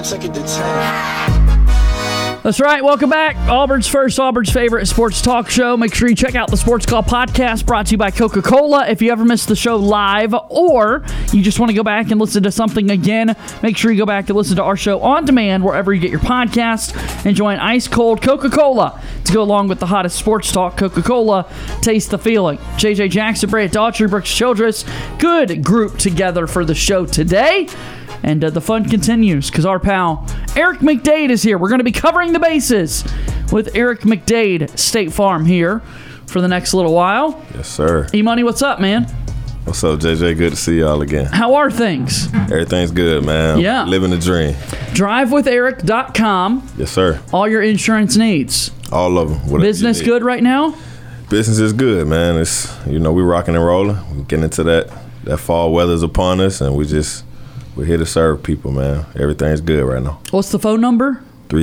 took it to 10. That's right. Welcome back. Auburn's first, Auburn's favorite sports talk show. Make sure you check out the Sports Call podcast brought to you by Coca-Cola. If you ever missed the show live or you just want to go back and listen to something again, make sure you go back and listen to our show on demand wherever you get your podcast. Enjoy an ice-cold Coca-Cola to go along with the hottest sports talk. Coca-Cola, taste the feeling. JJ Jackson, Brett Daughtry, Brooks Childress. Good group together for the show today. And the fun continues because our pal Eric McDade is here. We're going to be covering the bases with Eric McDade, State Farm, here for the next little while. Yes, sir. E-Money, what's up, man? What's up, JJ? Good to see y'all again. How are things? Everything's good, man. Yeah. Living the dream. DriveWithEric.com. Yes, sir. All your insurance needs. All of them. Business good right now? Business is good, man. It's, we're rocking and rolling. We're getting into that fall weather's upon us, and we're here to serve people, man. Everything's good right now. What's the phone number?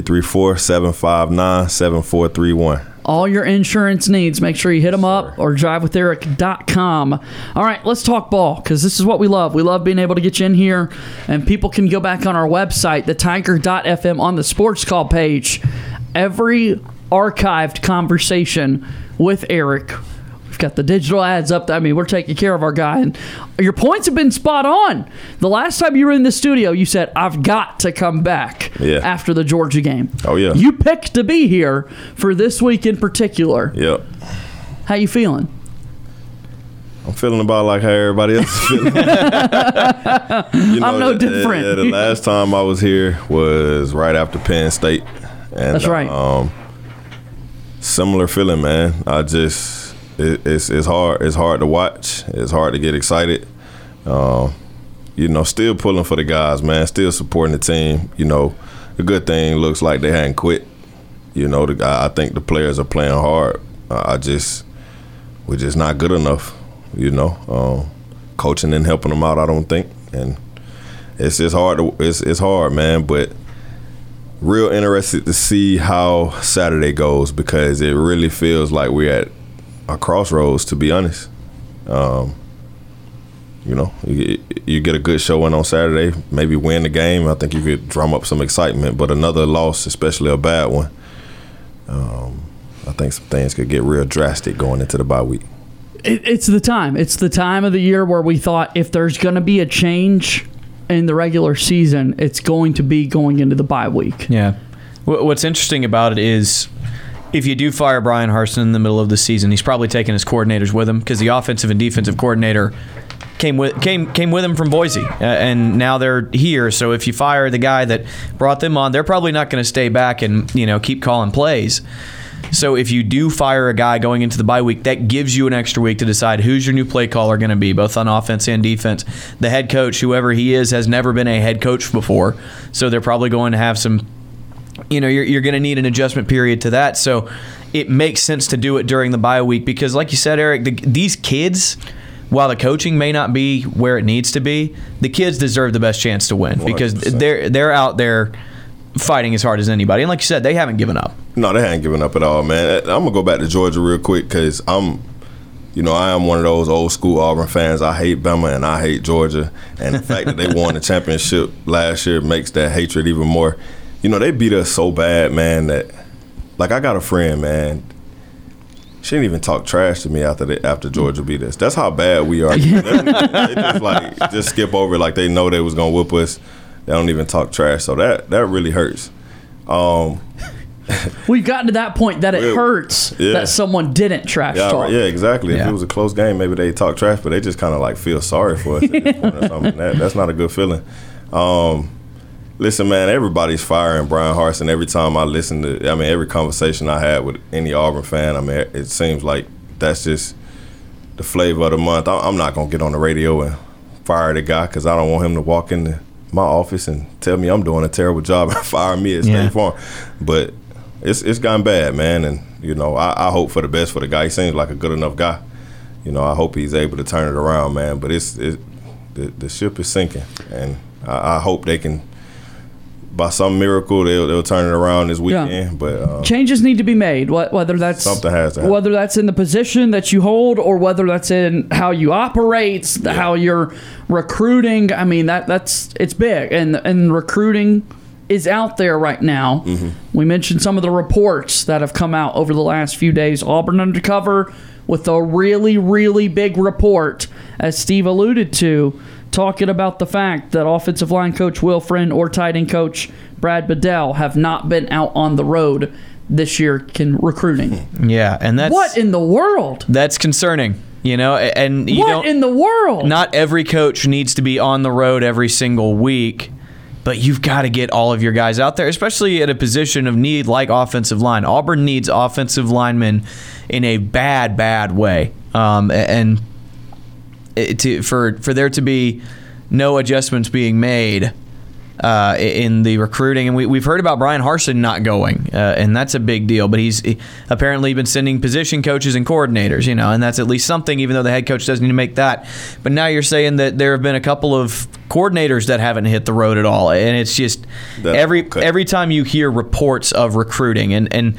334-759-7431. All your insurance needs. Make sure you hit them up or drivewitheric.com. All right, let's talk ball because this is what we love. We love being able to get you in here, and people can go back on our website, thetiger.fm, on the Sports Call page. Every archived conversation with Eric. We've got the digital ads up. We're taking care of our guy. And your points have been spot on. The last time you were in the studio, you said, I've got to come back after the Georgia game. Oh, yeah. You picked to be here for this week in particular. Yep. How you feeling? I'm feeling about like how everybody else is feeling. I'm no different. The last time I was here was right after Penn State. And, that's right. Similar feeling, man. It's hard. It's hard to watch. It's hard to get excited. Still pulling for the guys, man. Still supporting the team. The good thing looks like they hadn't quit. I think the players are playing hard. We're just not good enough. Coaching and helping them out, I don't think. And it's hard. It's hard, man. But real interested to see how Saturday goes because it really feels like we're at a crossroads, to be honest. You get a good showing on Saturday, maybe win the game. I think you could drum up some excitement, but another loss, especially a bad one, I think some things could get real drastic going into the bye week. It's the time. It's the time of the year where we thought if there's going to be a change in the regular season, it's going to be going into the bye week. Yeah. What's interesting about it is if you do fire Brian Harsin in the middle of the season, he's probably taking his coordinators with him because the offensive and defensive coordinator came with him from Boise, and now they're here. So if you fire the guy that brought them on, they're probably not going to stay back and keep calling plays. So if you do fire a guy going into the bye week, that gives you an extra week to decide who's your new play caller going to be, both on offense and defense. The head coach, whoever he is, has never been a head coach before, so they're probably going to have some. You're going to need an adjustment period to that. So it makes sense to do it during the bye week because, like you said, Eric, these kids, while the coaching may not be where it needs to be, the kids deserve the best chance to win 100%. Because they're out there fighting as hard as anybody. And like you said, they haven't given up. No, they haven't given up at all, man. I'm going to go back to Georgia real quick because I am one of those old school Auburn fans. I hate Bama and I hate Georgia. And the fact that they won the championship last year makes that hatred even more. They beat us so bad, man, that I got a friend, man. She didn't even talk trash to me after Georgia beat us. That's how bad we are. They just skip over it like they know they was gonna whoop us. They don't even talk trash, so that really hurts. We've gotten to that point that it hurts that someone didn't trash talk. Yeah, exactly. If it was a close game, maybe they talk trash, but they just kind of feel sorry for us at this point or something. That's not a good feeling. Listen, man, everybody's firing Brian Harsin. Every time I listen to, every conversation I had with any Auburn fan, it seems like that's just the flavor of the month. I'm not going to get on the radio and fire the guy because I don't want him to walk into my office and tell me I'm doing a terrible job and fire me at State Farm. But it's gotten bad, man, and, I hope for the best for the guy. He seems like a good enough guy. I hope he's able to turn it around, man. But the ship is sinking, and I hope they can, by some miracle, they'll turn it around this weekend. Yeah. But changes need to be made. Whether that's something has to happen. Whether that's in the position that you hold, or whether that's in how you operate, how you're recruiting. It's big, and recruiting is out there right now. We mentioned some of the reports that have come out over the last few days. Auburn Undercover with a really, really big report, as Steve alluded to, talking about the fact that offensive line coach Will Friend or tight end coach Brad Bedell have not been out on the road this year recruiting. Yeah, and that's what in the world? That's concerning. And you what in the world? Not every coach needs to be on the road every single week, but you've got to get all of your guys out there, especially at a position of need like offensive line. Auburn needs offensive linemen in a bad, bad way, and for there to be no adjustments being made in the recruiting. And we've heard about Brian Harsin not going, and that's a big deal. But he's apparently been sending position coaches and coordinators, and that's at least something, even though the head coach doesn't need to make that. But now you're saying that there have been a couple of coordinators that haven't hit the road at all. And it's just every time you hear reports of recruiting, and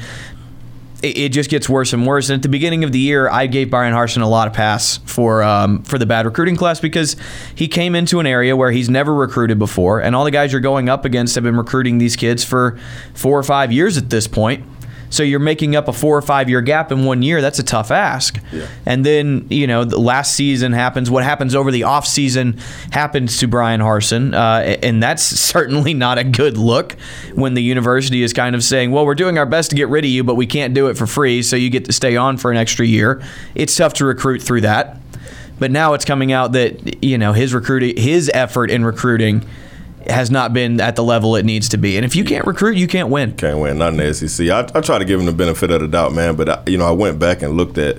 it just gets worse and worse. And at the beginning of the year, I gave Brian Harsin a lot of pass for the bad recruiting class, because he came into an area where he's never recruited before, and all the guys you're going up against have been recruiting these kids for 4 or 5 years at this point. So you're making up a 4 or 5 year gap in 1 year. That's a tough ask. Yeah. And then, the last season happens. What happens over the off season happens to Brian Harsin. And that's certainly not a good look when the university is kind of saying, well, we're doing our best to get rid of you, but we can't do it for free, so you get to stay on for an extra year. It's tough to recruit through that. But now it's coming out that, his effort in recruiting has not been at the level it needs to be. And if you can't recruit, you can't win. Can't win, not in the SEC. I try to give him the benefit of the doubt, man. But, I went back and looked at,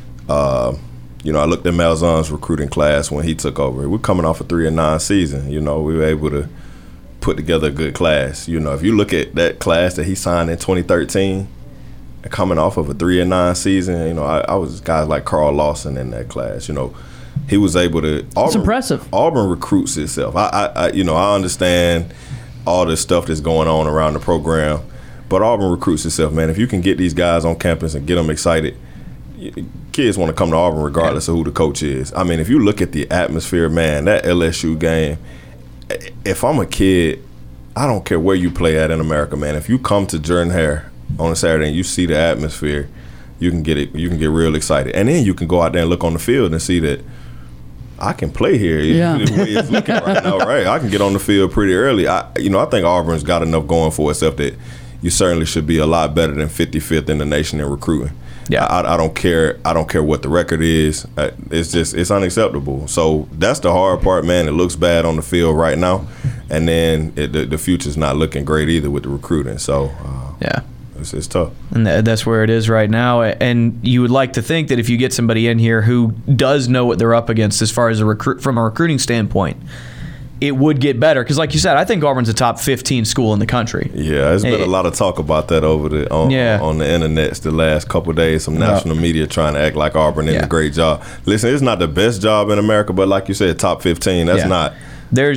I looked at Malzahn's recruiting class when he took over. We're coming off a 3-9 season. We were able to put together a good class. If you look at that class that he signed in 2013, coming off of a 3-9 season, I was guys like Carl Lawson in that class, He was able to. It's impressive. Auburn recruits itself. I understand all the stuff that's going on around the program, but Auburn recruits itself, man. If you can get these guys on campus and get them excited, kids want to come to Auburn regardless of who the coach is. I mean, if you look at the atmosphere, man, that LSU game. If I'm a kid, I don't care where you play at in America, man. If you come to Jordan-Hare on a Saturday and you see the atmosphere, you can get it. You can get real excited, and then you can go out there and look on the field and see that I can play here. Yeah. The way it's looking right now, right? I can get on the field pretty early. I think Auburn's got enough going for itself that you certainly should be a lot better than 55th in the nation in recruiting. Yeah, I don't care. I don't care what the record is. It's unacceptable. So that's the hard part, man. It looks bad on the field right now, and then the future's not looking great either with the recruiting. So yeah. It's tough. And that's where it is right now. And you would like to think that if you get somebody in here who does know what they're up against as far as from a recruiting standpoint, it would get better. Because like you said, I think Auburn's a top 15 school in the country. Yeah, there's been a lot of talk about that on the internet the last couple of days. Some national media trying to act like Auburn did a great job. Listen, it's not the best job in America, but like you said, top 15, that's not. There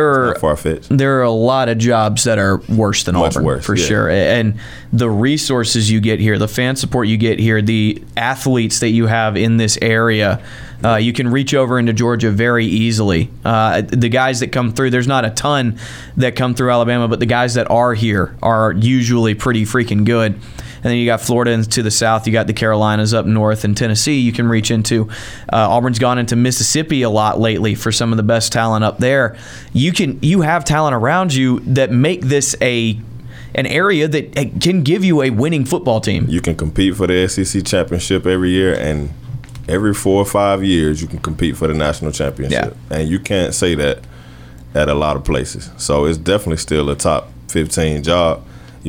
are a lot of jobs that are worse than Auburn, for sure. And the resources you get here, the fan support you get here, the athletes that you have in this area, you can reach over into Georgia very easily. The guys that come through, there's not a ton that come through Alabama, but the guys that are here are usually pretty freaking good. And then you got Florida to the south. You got the Carolinas up north, and Tennessee you can reach into. Auburn's gone into Mississippi a lot lately for some of the best talent up there. You have talent around you that make this an area that can give you a winning football team. You can compete for the SEC championship every year, and every 4 or 5 years you can compete for the national championship. Yeah. And you can't say that at a lot of places. So it's definitely still a top 15 job.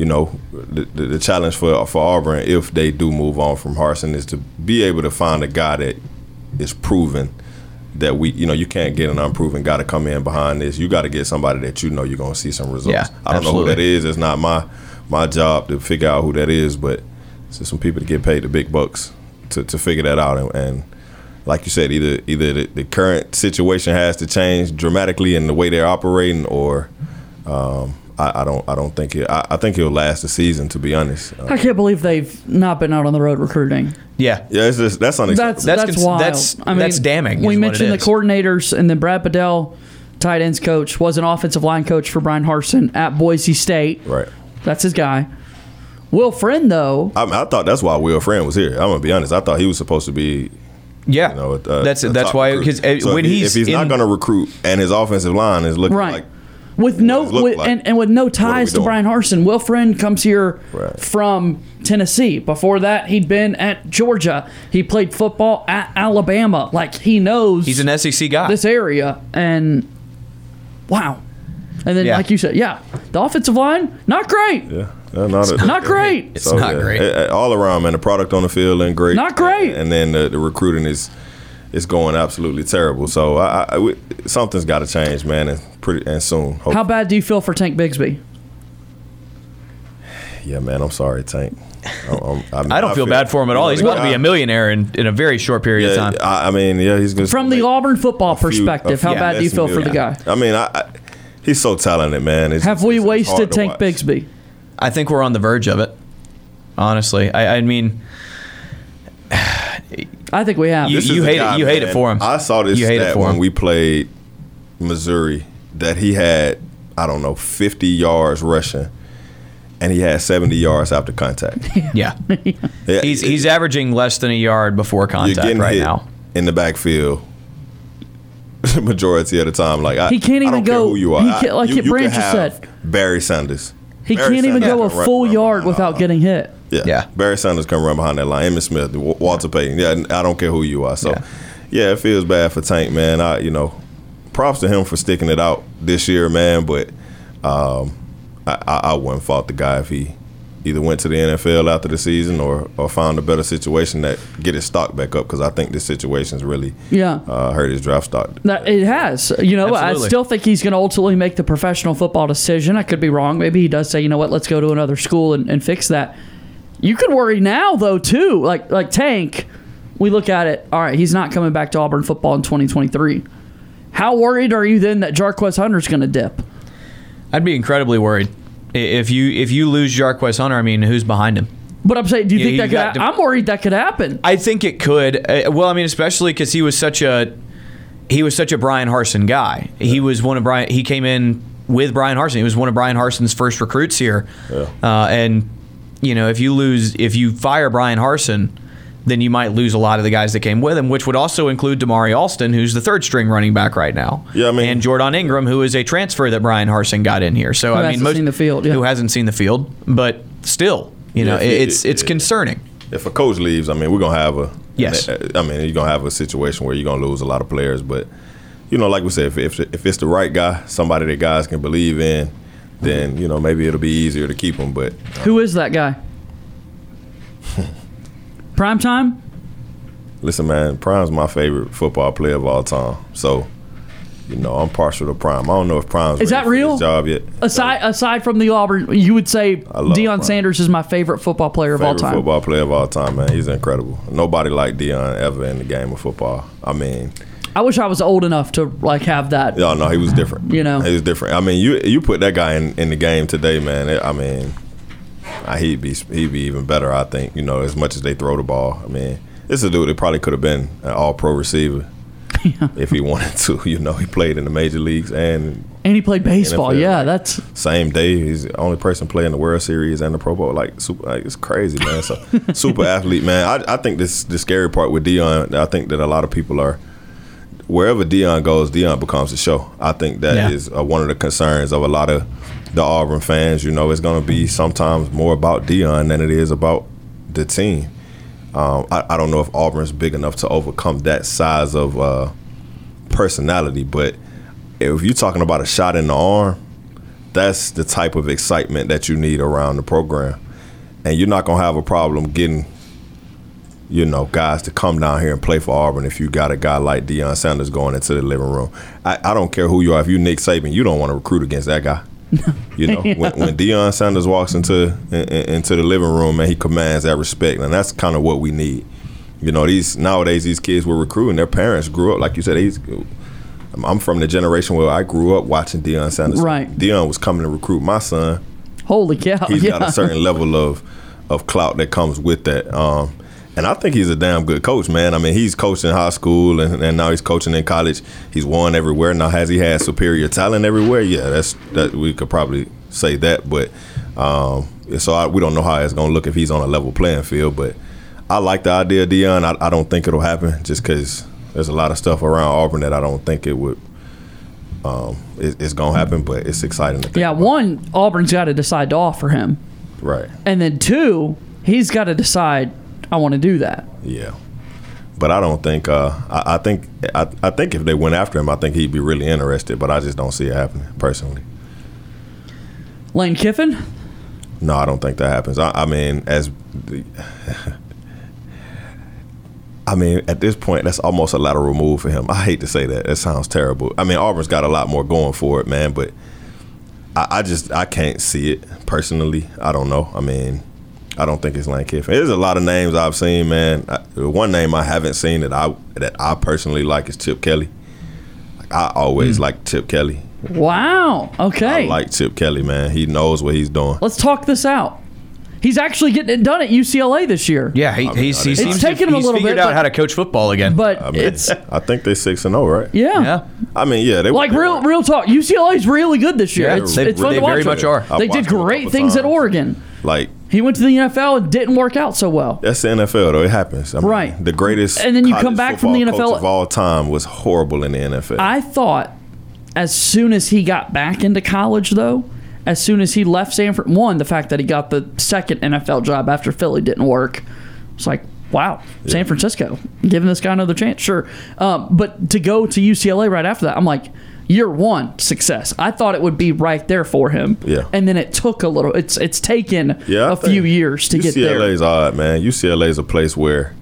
The challenge for Auburn, if they do move on from Harsin, is to be able to find a guy that is proven that you can't get an unproven guy to come in behind this. You got to get somebody that you're going to see some results. Yeah, I don't know who that is. It's not my job to figure out who that is, but it's just some people to get paid the big bucks to figure that out. And like you said, either the current situation has to change dramatically in the way they're operating, or I don't think I think he'll last the season, to be honest. I can't believe they've not been out on the road recruiting. Yeah, it's just, that's unacceptable. That's wild. That's damning. We mentioned the coordinators, and then Brad Bedell tight ends coach, was an offensive line coach for Brian Harsin at Boise State. Right. That's his guy. Will Friend, though. I thought that's why Will Friend was here. I'm going to be honest. I thought he was supposed to be. Yeah, you know, that's why, because so when if he's not going to recruit and his offensive line is looking like with no ties to Brian Harsin, Will Friend comes here from Tennessee. Before that, he'd been at Georgia. He played football at Alabama. Like, he knows he's an SEC guy, this area, and wow. And then, like you said, the offensive line, not great. Yeah. Not great. It's not great. All around, man. The product on the field ain't great. Not great. And then the recruiting is going absolutely terrible. So something's got to change, man, and soon. Hopefully. How bad do you feel for Tank Bigsby? Yeah, man. I'm sorry, Tank. I don't feel bad for him at all. He's going to be a millionaire in a very short period of time. I mean, he's going to. From the Auburn football perspective, how bad do you feel for the guy? I mean, he's so talented, man. Have we wasted Tank Bigsby? I think we're on the verge of it, honestly. I mean, I think we have. You hate it. You hate it for him. I saw this stat when we played Missouri that he had, 50 yards rushing, and he had 70 yards after contact. Yeah. He's averaging less than a yard before contact right now. In the backfield. Majority of the time, he can't even go. Who you are. Like Branch just said, Barry Sanders. He can't even go a full yard without getting hit. Yeah. Barry Sanders can run behind that line. Emmitt Smith, Walter Payton. Yeah, I don't care who you are. So, it feels bad for Tank, man. Props to him for sticking it out this year, man. But I wouldn't fault the guy if he either went to the NFL after the season or found a better situation that get his stock back up, because I think this situation's really hurt his draft stock. It has. Absolutely. I still think he's going to ultimately make the professional football decision. I could be wrong. Maybe he does say, you know what, let's go to another school and fix that. You could worry now, though, too. Like Tank, we look at it, all right, he's not coming back to Auburn football in 2023. How worried are you then that Jarquez Hunter's going to dip? I'd be incredibly worried. If you lose Jarquez Hunter, I mean, who's behind him? But I'm saying, do you think that could happen? I'm worried that could happen. I think it could. Well, I mean, especially because he was such a Brian Harsin guy. He was he came in with Brian Harsin. He was one of Brian Harsin's first recruits here. Yeah. And if you fire Brian Harsin, then you might lose a lot of the guys that came with him, which would also include Damari Alston, who's the third string running back right now. Yeah, and Jordan Ingram, who is a transfer that Brian Harsin got in here. So who hasn't seen the field, who hasn't seen the field, but still, it's concerning. If a coach leaves, I mean, we're gonna have you're gonna have a situation where you're gonna lose a lot of players. But like we said, if it's the right guy, somebody that guys can believe in, then maybe it'll be easier to keep him. But who is that guy? Prime time? Listen, man, Prime's my favorite football player of all time. So, I'm partial to Prime. I don't know if Prime's is that real? His job yet. Aside from the Auburn, you would say Deion Sanders is my favorite football player of all time. Football player of all time, man. He's incredible. Nobody like Deion ever in the game of football. I mean, I wish I was old enough to have that. No, he was different. He was different. I mean, you put that guy in the game today, man. He'd be even better, I think, as much as they throw the ball. I mean, this is a dude that probably could have been an all-pro receiver if he wanted to. He played in the major leagues and he played baseball. NFL. Yeah, that's same day. He's the only person playing the World Series and the Pro Bowl. It's crazy, man. So super athlete, man. I think the scary part with Deion, I think that a lot of people are, wherever Deion goes, Deion becomes a show. I think that is one of the concerns of a lot of the Auburn fans. It's going to be sometimes more about Deion than it is about the team. I don't know if Auburn's big enough to overcome that size of personality, but if you're talking about a shot in the arm, that's the type of excitement that you need around the program. And you're not going to have a problem getting, guys to come down here and play for Auburn if you got a guy like Deion Sanders going into the living room. I don't care who you are. If you're Nick Saban, you don't want to recruit against that guy. When Deion Sanders walks into the living room, man, he commands that respect, and that's kind of what we need. Nowadays these kids we're recruiting, their parents grew up, like you said. I'm from the generation where I grew up watching Deion Sanders. Right. Deion was coming to recruit my son. Holy cow! He's got a certain level of clout that comes with that. And I think he's a damn good coach, man. I mean, he's coached in high school and now he's coaching in college. He's won everywhere. Now, has he had superior talent everywhere? Yeah, that we could probably say that. But we don't know how it's going to look if he's on a level playing field. But I like the idea of Deion. I don't think it'll happen just because there's a lot of stuff around Auburn that I don't think it would. It's going to happen, but it's exciting to think about. One, Auburn's got to decide to offer him. Right. And then 2, he's got to decide, I want to do that. Yeah. But I don't think I think if they went after him, I think he'd be really interested, but I just don't see it happening personally. Lane Kiffin? No, I don't think that happens. I mean, at this point, that's almost a lateral move for him. I hate to say that. It sounds terrible. I mean, Auburn's got a lot more going for it, man, but I can't see it personally. I don't know. I mean, I don't think it's Lane Kiffin. There's a lot of names I've seen, man. One name I haven't seen that I personally like is Chip Kelly. I always liked Chip Kelly. Wow. Okay. I like Chip Kelly, man. He knows what he's doing. Let's talk this out. He's actually getting it done at UCLA this year. Yeah, he's taken him a little bit. He's figured out how to coach football again. But I think they're 6-0, right? Yeah. I mean, yeah. They like real talk. UCLA's really good this year. Yeah, it's fun to watch. They very much are. They did great things at Oregon. Like he went to the NFL and didn't work out so well. That's the NFL, though. It happens. I mean, right. The greatest. And then you come back from the NFL coach of all time was horrible in the NFL. I thought as soon as he got back into college, though, as soon as he left Sanford, the fact that he got the second NFL job after Philly didn't work, it's like, wow, San Francisco, giving this guy another chance, sure. But to go to UCLA right after that, I'm like, year one, success. I thought it would be right there for him. Yeah. And then it took a little, it's taken a few years to get there. UCLA's odd, man. UCLA's a place where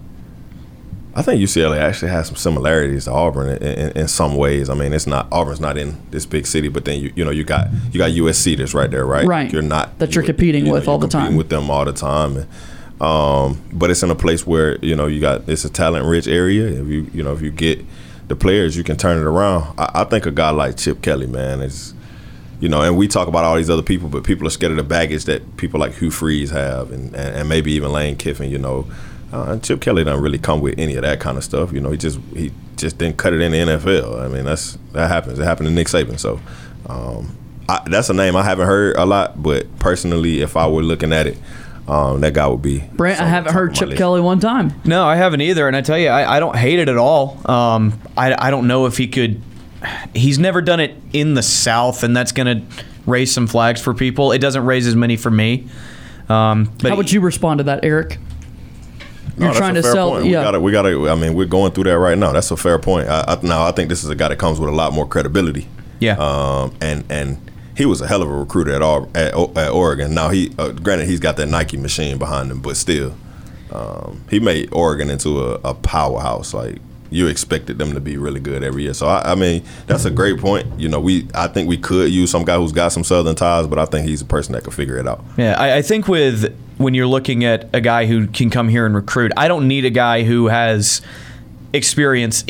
I think UCLA actually has some similarities to Auburn in some ways. I mean, Auburn's not in this big city, but then you got USC that's right there, right? Right. You're competing with all the time. Competing with them all the time, but it's in a place where it's a talent-rich area. If you get the players, you can turn it around. I think a guy like Chip Kelly, man, is. And we talk about all these other people, but people are scared of the baggage that people like Hugh Freeze have, and maybe even Lane Kiffin. Chip Kelly doesn't really come with any of that kind of stuff. He just didn't cut it in the NFL. I mean, that happens. It happened to Nick Saban. So that's a name I haven't heard a lot, but personally, if I were looking at it, that guy would be. Brent, I haven't heard Chip Kelly one time. No, I haven't either, and I tell you, I don't hate it at all. I don't know if he could. He's never done it in the South, and that's going to raise some flags for people. It doesn't raise as many for me. But how would you respond to that, Eric? You're trying to sell. Point. Yeah, we gotta. I mean, we're going through that right now. That's a fair point. I think this is a guy that comes with a lot more credibility. Yeah. And he was a hell of a recruiter at Oregon. Now granted he's got that Nike machine behind him, but still, he made Oregon into a powerhouse. Like you expected them to be really good every year. So I mean, that's a great point. I think we could use some guy who's got some Southern ties, but I think he's a person that can figure it out. Yeah, I think when you're looking at a guy who can come here and recruit, I don't need a guy who has experience,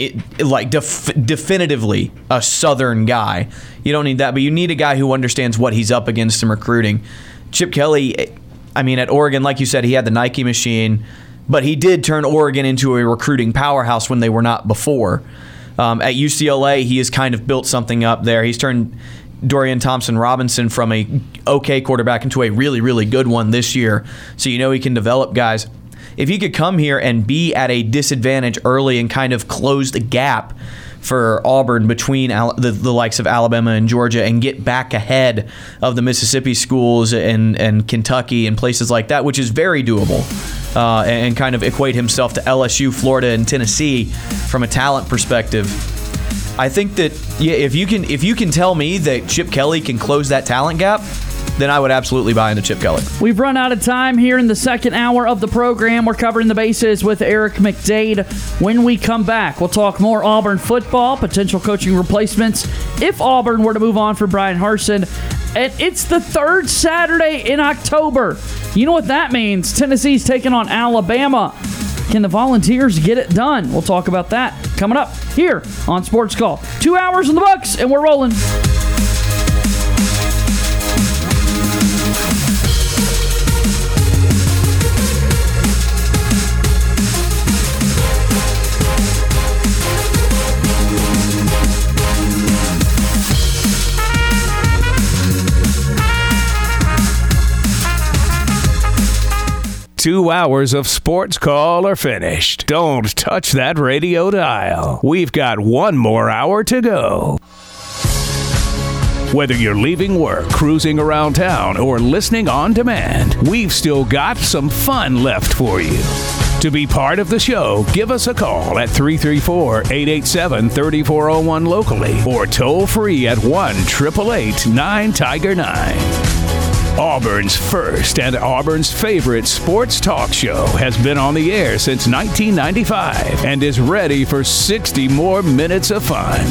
definitively a Southern guy. You don't need that, but you need a guy who understands what he's up against in recruiting. Chip Kelly, I mean, at Oregon, like you said, he had the Nike machine, but he did turn Oregon into a recruiting powerhouse when they were not before. At UCLA, he has kind of built something up there. He's turned Dorian Thompson-Robinson from a okay quarterback into a really, really good one this year. So he can develop guys. If he could come here and be at a disadvantage early and kind of close the gap for Auburn between the likes of Alabama and Georgia and get back ahead of the Mississippi schools and Kentucky and places like that, which is very doable, and kind of equate himself to LSU, Florida, and Tennessee from a talent perspective. I think that if you can tell me that Chip Kelly can close that talent gap, then I would absolutely buy into Chip Kelly. We've run out of time here in the second hour of the program. We're covering the bases with Eric McDade. When we come back, we'll talk more Auburn football, potential coaching replacements if Auburn were to move on for Brian Harsin. And it's the third Saturday in October. You know what that means? Tennessee's taking on Alabama. Can the Volunteers get it done? We'll talk about that coming up here on Sports Call. 2 hours in the books, and we're rolling. 2 hours of Sports Call are finished. Don't touch that radio dial. We've got 1 more hour to go. Whether you're leaving work, cruising around town, or listening on demand, we've still got some fun left for you. To be part of the show, give us a call at 334-887-3401 locally or toll free at 1-888-9-TIGER-9. Auburn's first and Auburn's favorite sports talk show has been on the air since 1995 and is ready for 60 more minutes of fun.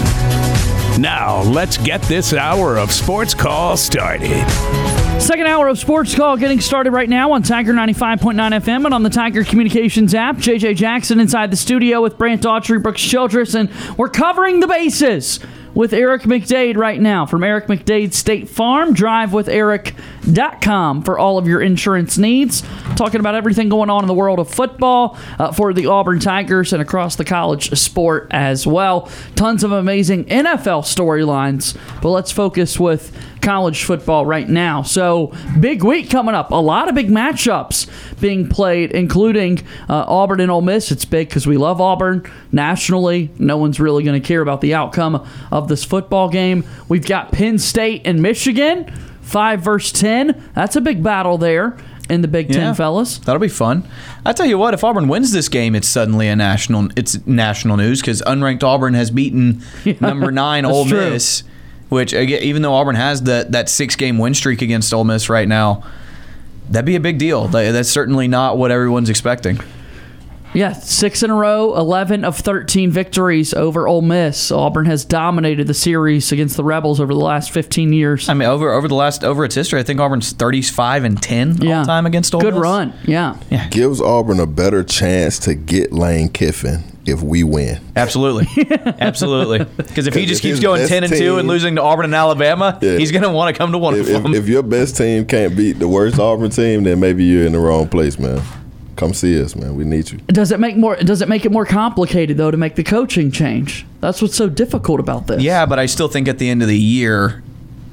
Now, let's get this hour of Sports Call started. Second hour of Sports Call getting started right now on Tiger 95.9 FM and on the Tiger Communications app. JJ Jackson inside the studio with Brant Daughtry, Brooks Childress, and we're covering the bases with Eric McDade right now from Eric McDade State Farm. DriveWithEric.com for all of your insurance needs. Talking about everything going on in the world of football for the Auburn Tigers and across the college sport as well. Tons of amazing NFL storylines, but let's focus with college football right now. So, big week coming up. A lot of big matchups being played, including Auburn and Ole Miss. It's big because we love Auburn nationally. No one's really going to care about the outcome of this football game. We've got Penn State and Michigan, 5 versus 10. That's a big battle there in the Big Ten, fellas. That'll be fun. I tell you what, if Auburn wins this game, it's suddenly national news because unranked Auburn has beaten number 9 Ole Miss. Which, even though Auburn has that 6-game win streak against Ole Miss right now, that'd be a big deal. That's certainly not what everyone's expecting. Yeah, 6 in a row, 11 of 13 victories over Ole Miss. Auburn has dominated the series against the Rebels over the last 15 years. I mean, over its history, I think Auburn's 35-10 all time against Ole Miss. Good run, yeah. Gives Auburn a better chance to get Lane Kiffin if we win. Absolutely. Absolutely. Because if he just keeps going 10-2 and losing to Auburn and Alabama, he's going to want to come to one of them. If your best team can't beat the worst Auburn team, then maybe you're in the wrong place, man. Come see us, man. We need you. Does it make it more complicated, though, to make the coaching change? That's what's so difficult about this. Yeah, but I still think at the end of the year,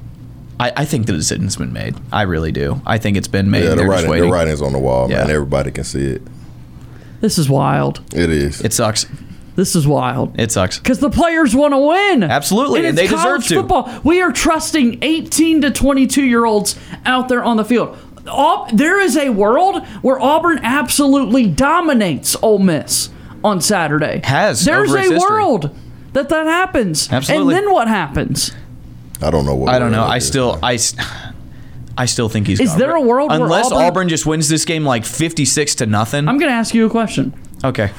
I think the decision's been made. I really do. I think it's been made. Yeah, the writing's on the wall, man. Everybody can see it. This is wild. It is. It sucks. This is wild. It sucks. Because the players want to win. Absolutely, and they deserve to. Football. We are trusting 18 to 22-year-olds out there on the field. There is a world where Auburn absolutely dominates Ole Miss on Saturday. There's a world that happens. Absolutely. And then what happens? I don't know what. I don't know. I still think he's. Is there a world where unless Auburn just wins this game like 56-0? I'm going to ask you a question. Okay.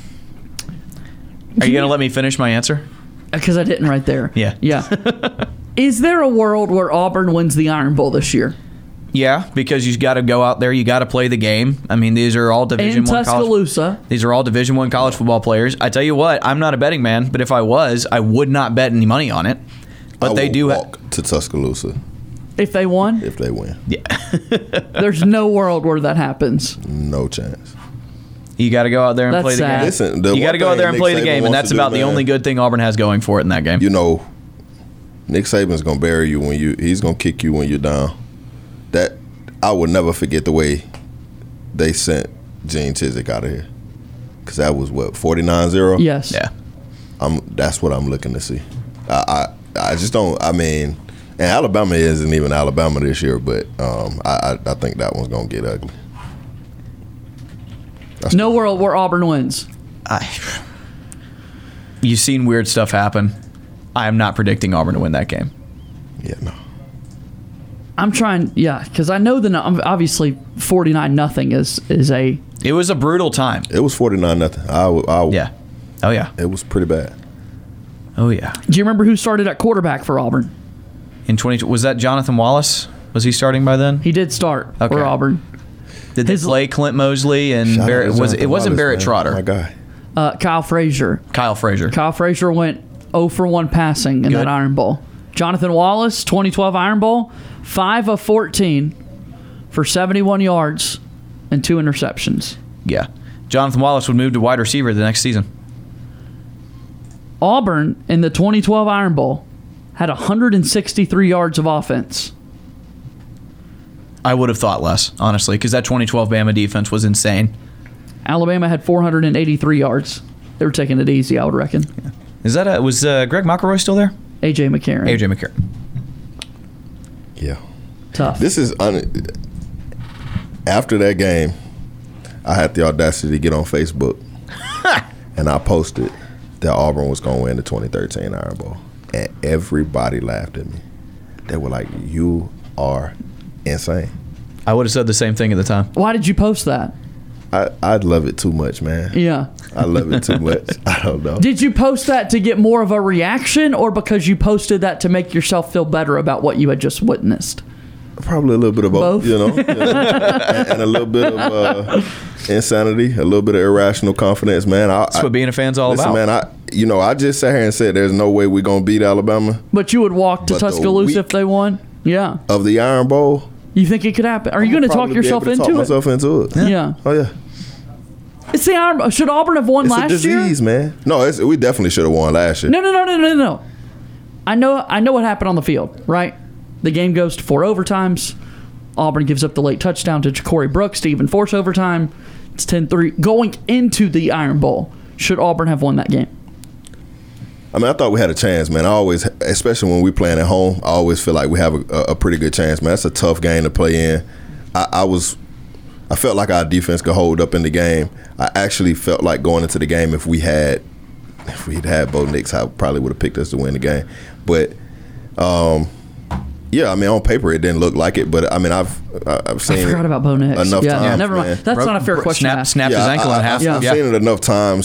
Are you going to let me finish my answer? Because I didn't right there. Yeah. Is there a world where Auburn wins the Iron Bowl this year? Yeah, because you got to go out there. You got to play the game. I mean, these are all Division I Tuscaloosa. These are all Division I college football players. I tell you what, I'm not a betting man, but if I was, I would not bet any money on it. But they do walk to Tuscaloosa. If they won? If they win. Yeah. There's no world where that happens. No chance. You got to go out there and play the game. Listen, you got to go out there and play the game, and that's about the only good thing Auburn has going for it in that game. You know, Nick Saban's going to bury you he's going to kick you when you're down. That I will never forget the way they sent Gene Chizik out of here. Because that was, 49-0? Yes. Yeah. That's what I'm looking to see. I just don't, and Alabama isn't even Alabama this year, but I think that one's going to get ugly. No world where Auburn wins. You've seen weird stuff happen. I am not predicting Auburn to win that game. Yeah, no. I'm trying, because I know obviously 49-0 is a. It was a brutal time. It was 49-0. Yeah. Oh yeah. It was pretty bad. Oh yeah. Do you remember who started at quarterback for Auburn? In 20, was that Jonathan Wallace? Was he starting by then? He did start for Auburn. Did they play Clint Mosley and Barrett? It wasn't Barrett Trotter. My guy. Kyle Frazier. Kyle Frazier went 0 for 1 passing in that Iron Bowl. Jonathan Wallace, 2012 Iron Bowl, 5 of 14 for 71 yards and 2 interceptions. Yeah. Jonathan Wallace would move to wide receiver the next season. Auburn in the 2012 Iron Bowl had 163 yards of offense. I would have thought less, honestly, because that 2012 Bama defense was insane. Alabama had 483 yards. They were taking it easy, I would reckon. Yeah. Was Greg McElroy still there? A.J. McCarron. A.J. McCarron. Yeah. Tough. This is after that game, I had the audacity to get on Facebook and I posted that Auburn was going to win the 2013 Iron Bowl, and everybody laughed at me. They were like, "You are insane." I would have said the same thing at the time. Why did you post that? I love it too much, man. Yeah. I love it too much. I don't know. Did you post that to get more of a reaction, or because you posted that to make yourself feel better about what you had just witnessed? Probably a little bit of both. You know? And a little bit of insanity, a little bit of irrational confidence, man. That's what being a fan's all about. Man, I just sat here and said there's no way we're going to beat Alabama. But you would walk to Tuscaloosa if they won? Yeah. Of the Iron Bowl. You think it could happen? Are you going to talk yourself into it? Talk myself into it. Yeah. Oh, yeah. It's the Iron. Should Auburn have won last year? It's a disease, man. No, we definitely should have won last year. No. I know what happened on the field, right? The game goes to 4 overtimes. Auburn gives up the late touchdown to Ja'Cory Brooks to even force overtime. It's 10-3. Going into the Iron Bowl, should Auburn have won that game? I mean, I thought we had a chance, man. I always, especially when we playing at home, I always feel like we have a pretty good chance, man. That's a tough game to play in. I felt like our defense could hold up in the game. I actually felt like going into the game, if we'd had Bo Nix, I probably would have picked us to win the game. But yeah, I mean, on paper it didn't look like it, but I mean, I've seen. I forgot about Bo Nix. Enough times. Yeah, never mind. Man. That's not a fair question. Snapped his ankle in half. I've seen it enough times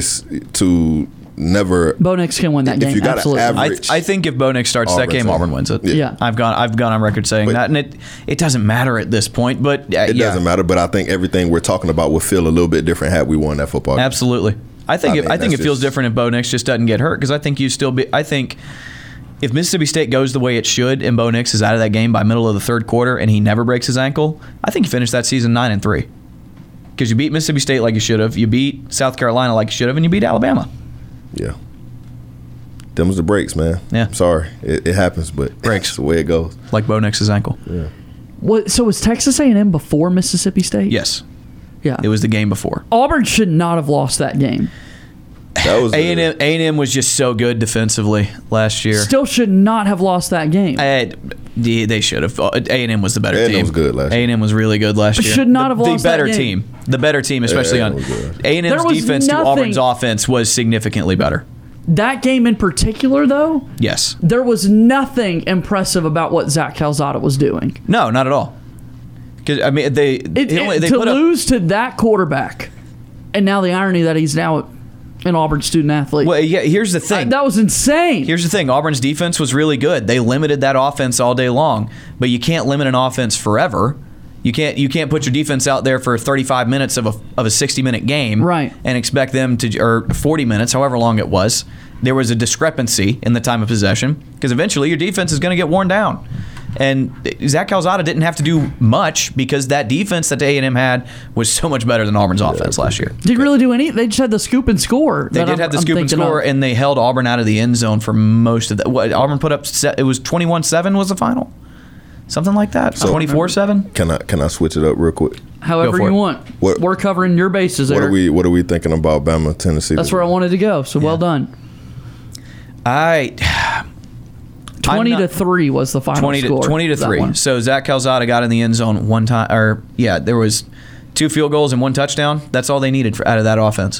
to never. Bo Nix can win that game. If you got absolutely. an average, I think if Bo Nix starts that game, Auburn wins it. Yeah. I've gone on record saying that, and it doesn't matter at this point. But it doesn't matter. But I think everything we're talking about would feel a little bit different had we won that football game. Absolutely. I think it feels different if Bo Nix just doesn't get hurt, because I think if Mississippi State goes the way it should and Bo Nix is out of that game by middle of the third quarter and he never breaks his ankle, I think you finish that season 9-3. Because you beat Mississippi State like you should have, you beat South Carolina like you should have, and you beat Alabama. Yeah. Them was the breaks, man. Yeah. Sorry. It happens, but breaks. That's the way it goes. Like Bo Nix's ankle. Yeah. So was Texas A&M before Mississippi State? Yes. Yeah. It was the game before. Auburn should not have lost that game. That was A&M was just so good defensively last year. Still should not have lost that game. They should have. A&M was the better team. A&M was good last year. A&M was really good last year. Should not have lost that game. The better team. The better team, especially on A&M's defense to Auburn's offense was significantly better. That game in particular, though? Yes. There was nothing impressive about what Zach Calzada was doing. No, not at all. Because I mean, they lose to that quarterback, and now the irony that he's now an Auburn student athlete. Well, yeah. Here's the thing. That was insane. Here's the thing. Auburn's defense was really good. They limited that offense all day long, but you can't limit an offense forever. You can't put your defense out there for 35 minutes of a 60-minute game, right, and expect them to, or 40 minutes, however long it was. There was a discrepancy in the time of possession because eventually your defense is going to get worn down. And Zach Calzada didn't have to do much because that defense that A&M had was so much better than Auburn's offense last year. Didn't really do anything. They just had the scoop and score. They did have the scoop and score, and they held Auburn out of the end zone for most of that. What Auburn put up, it was 21-7 was the final. Something like that. So 24-7. Can I switch it up real quick? However you want. We're covering your bases there. What are we thinking about Bama, Tennessee? That's where I wanted to go. So well done. 20-3 was the final score. 20-3. So Zach Calzada got in the end zone one time. There was 2 field goals and 1 touchdown. That's all they needed out of that offense.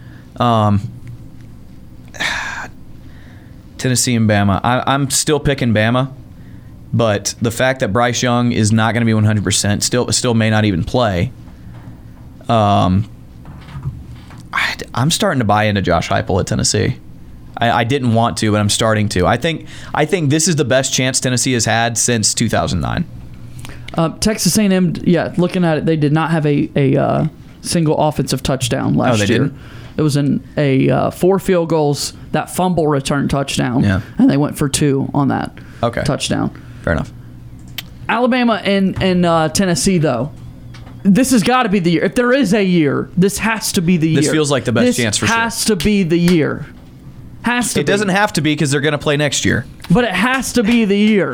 Tennessee and Bama. I'm still picking Bama, but the fact that Bryce Young is not going to be 100%, still may not even play. I'm starting to buy into Josh Heupel at Tennessee. I didn't want to, but I'm starting to. I think this is the best chance Tennessee has had since 2009. Texas A&M, looking at it, they did not have a single offensive touchdown last year. Didn't? It was 4 field goals, that fumble return touchdown, and they went for 2 on that touchdown. Fair enough. Alabama and Tennessee, though, this has got to be the year. If there is a year, this has to be the year. This feels like the best chance for sure. This has to be the year. It doesn't have to be because they're going to play next year. But it has to be the year.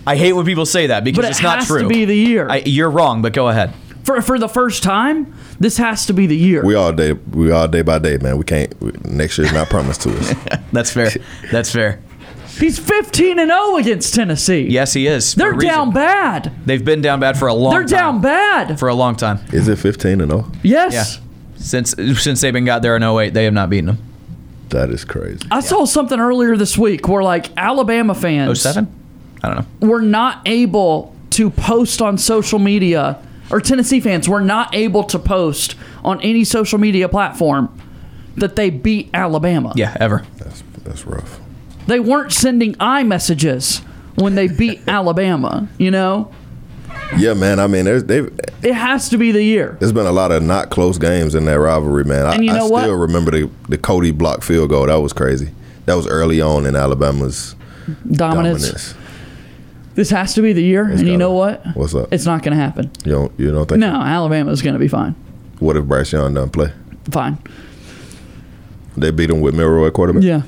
I hate when people say that because But it's it not has true. to be the year. You're wrong, but go ahead. For the first time, this has to be the year. We all day by day, man. We can't. Next year's not promised to us. That's fair. That's fair. He's 15-0 against Tennessee. Yes, he is. They're down bad. They've been down bad for a long time. They're down bad. For a long time. Is it 15-0? Yes. Yeah. Since Saban got there in 08, they have not beaten them. That is crazy. I saw something earlier this week where, like, Alabama fans 07? I don't know. were not able to post on social media, or Tennessee fans were not able to post on any social media platform that they beat Alabama. Yeah, ever. That's rough. They weren't sending iMessages when they beat Alabama, you know? Yeah, man. I mean, It has to be the year. there's been a lot of not close games in that rivalry, man. And you know I what? still remember the Cody block field goal. That was crazy. That was early on in Alabama's dominance. This has to be the year, and you gotta- know what? What's up? It's not going to happen. You don't think? No, Alabama's going to be fine. What if Bryce Young doesn't play? Fine. They beat him with Milroy at quarterback. Yeah.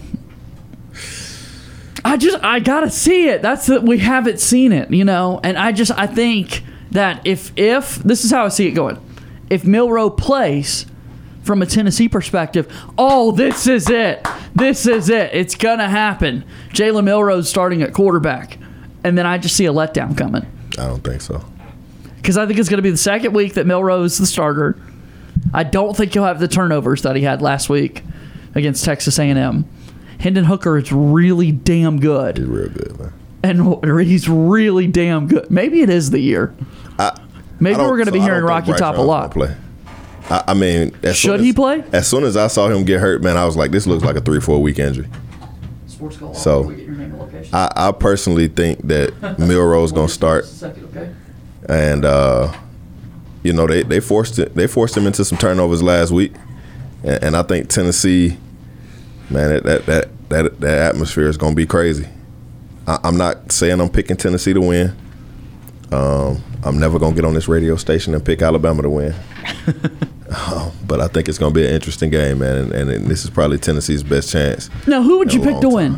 I gotta see it. That's that we haven't seen it, you know. And I think that if this is how I see it going, if Milroe plays from a Tennessee perspective, this is it. This is it. It's gonna happen. Jalen Milroe's starting at quarterback, and then I just see a letdown coming I don't think so. because I think it's gonna be the second week that Milroe's the starter. I don't think he'll have the turnovers that he had last week against Texas A&M. Hendon Hooker is really damn good. He's real good, man. And he's really damn good. Maybe it is the year. Maybe we're going to be hearing Rocky Top a lot. Play. I mean, Should he play? As soon as I saw him get hurt, man, I was like, this looks like a 3-4 week injury. So, I personally think that Milroe's going to start. And you know, they forced him into some turnovers last week, and I think Tennessee, man, that atmosphere is going to be crazy. I'm not saying I'm picking Tennessee to win. I'm never going to get on this radio station and pick Alabama to win. But I think it's going to be an interesting game, man, and this is probably Tennessee's best chance. Now, who would you in a pick to long win?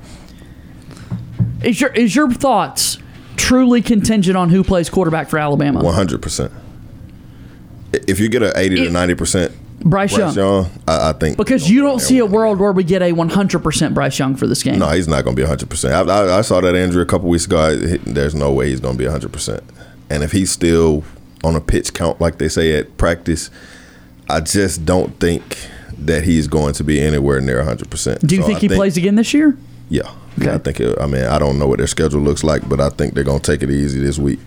time. Is your thoughts truly contingent on who plays quarterback for Alabama? 100%. If you get an 80 to 90%, Bryce Young. I think. Because you don't see a world where we get a 100% Bryce Young for this game. No, he's not going to be 100%. I saw that injury a couple weeks ago. There's no way he's going to be 100%. And if he's still on a pitch count like they say at practice, I just don't think that he's going to be anywhere near 100%. Do you think he plays again this year? Yeah. Okay. Yeah, I think. I don't know what their schedule looks like, but I think they're going to take it easy this week.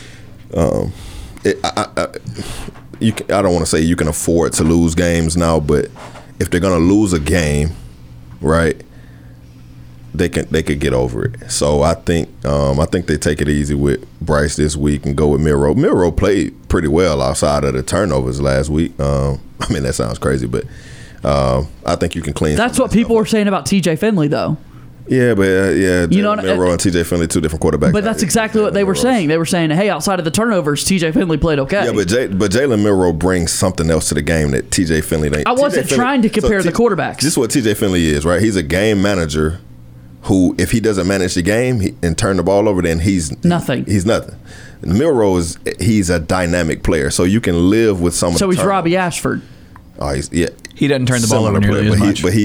I don't want to say you can afford to lose games now, but if they're going to lose a game, right, they could get over it. So I think they take it easy with Bryce this week and go with Milroe. Milroe played pretty well outside of the turnovers last week. I mean, that sounds crazy, but I think you can clean. That's what people were saying about TJ Finley, though. Yeah, but You know, Milroe and TJ Finley, two different quarterbacks. But that's exactly what they were saying. They were saying, hey, outside of the turnovers, TJ Finley played okay. Yeah, but Jalen Milroe brings something else to the game that TJ Finley ain't. I wasn't trying to compare the quarterbacks. This is what TJ Finley is, right? He's a game manager who, if he doesn't manage the game and turn the ball over, then he's nothing. He's nothing. Milroe he's a dynamic player, so you can live with some of the So he's turnovers. Robbie Ashford. Oh, He doesn't turn the ball over nearly as much. But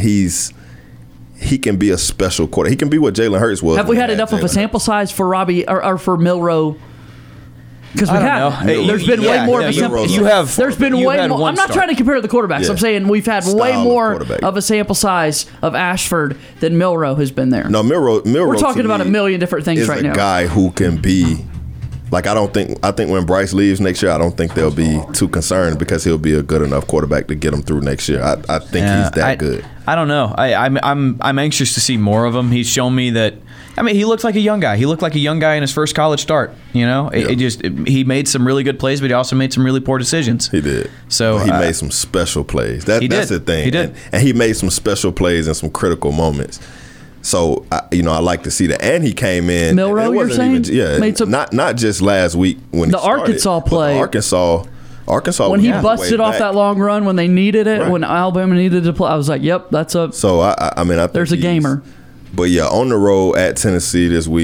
he can be a special quarterback. He can be what Jalen Hurts was. Have we had enough of a sample size for Robbie or for Milroe? Because we have. There's been way more of a sample. There's been way more. I'm not trying to compare the quarterbacks. Yeah. I'm saying we've had way more of a sample size of Ashford than Milroe has been there. No, Milroe. We're talking about a million different things right now. Is a guy who can be. Like, I think when Bryce leaves next year, I don't think they'll be too concerned because he'll be a good enough quarterback to get them through next year. I think he's that good. I don't know. I'm anxious to see more of him. He's shown me that. I mean, he looked like a young guy. He looked like a young guy in his first college start. You know, he made some really good plays, but he also made some really poor decisions. He did. So he made some special plays. That's the thing. He did, and he made some special plays in some critical moments. So I like to see that, and he came in. Milroe, you're saying? Made some, not just last week when the Arkansas play. Arkansas when he busted off that long run when they needed it, when Alabama needed to play. I was like, "Yep, that's a." So I think there's a gamer. But yeah, on the road at Tennessee this week,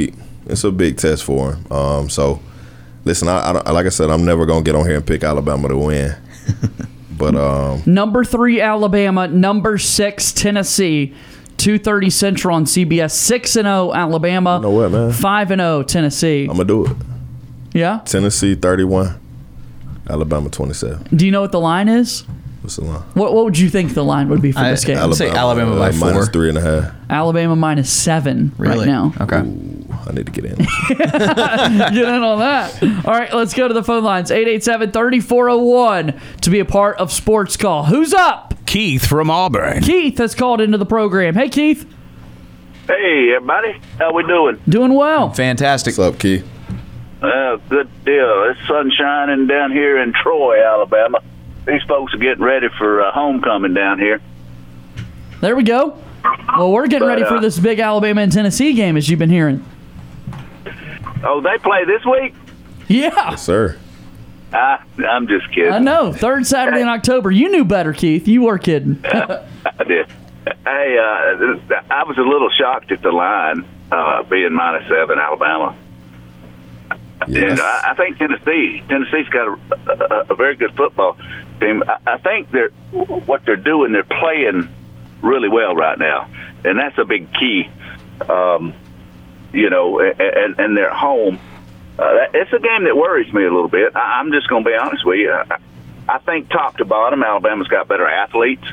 It's a big test for him. So, listen, I like I said, I'm never going to get on here and pick Alabama to win. But number 3 Alabama, number 6 Tennessee, 2:30 Central on CBS. 6-0 Alabama. You know what, man? 5-0 Tennessee. I'm going to do it. Yeah? Tennessee 31, Alabama 27. Do you know what the line is? What's the line? What would you think the line would be for this game? I'd say Alabama by 4. Minus 3.5. Alabama minus 7 right now. Okay. Ooh, I need to get in. Get in on that. All right, let's go to the phone lines. 887-3401 to be a part of Sports Call. Who's up? Keith from Auburn. Keith has called into the program. Hey, Keith. Hey, everybody. How we doing? Doing well. Fantastic. What's up, Keith? Good deal. It's sun shining down here in Troy, Alabama. These folks are getting ready for homecoming down here. There we go. Well, we're getting ready for this big Alabama and Tennessee game, as you've been hearing. Oh, they play this week? Yeah. Yes, sir. I'm just kidding. I know. 3rd Saturday in October. You knew better, Keith. You were kidding. I did. Hey, I was a little shocked at the line being minus 7, Alabama. Yes. And I think Tennessee's got a very good football team. I think what they're doing, they're playing really well right now, and that's a big key. And they're home. It's a game that worries me a little bit. I'm just going to be honest with you. I think top to bottom, Alabama's got better athletes.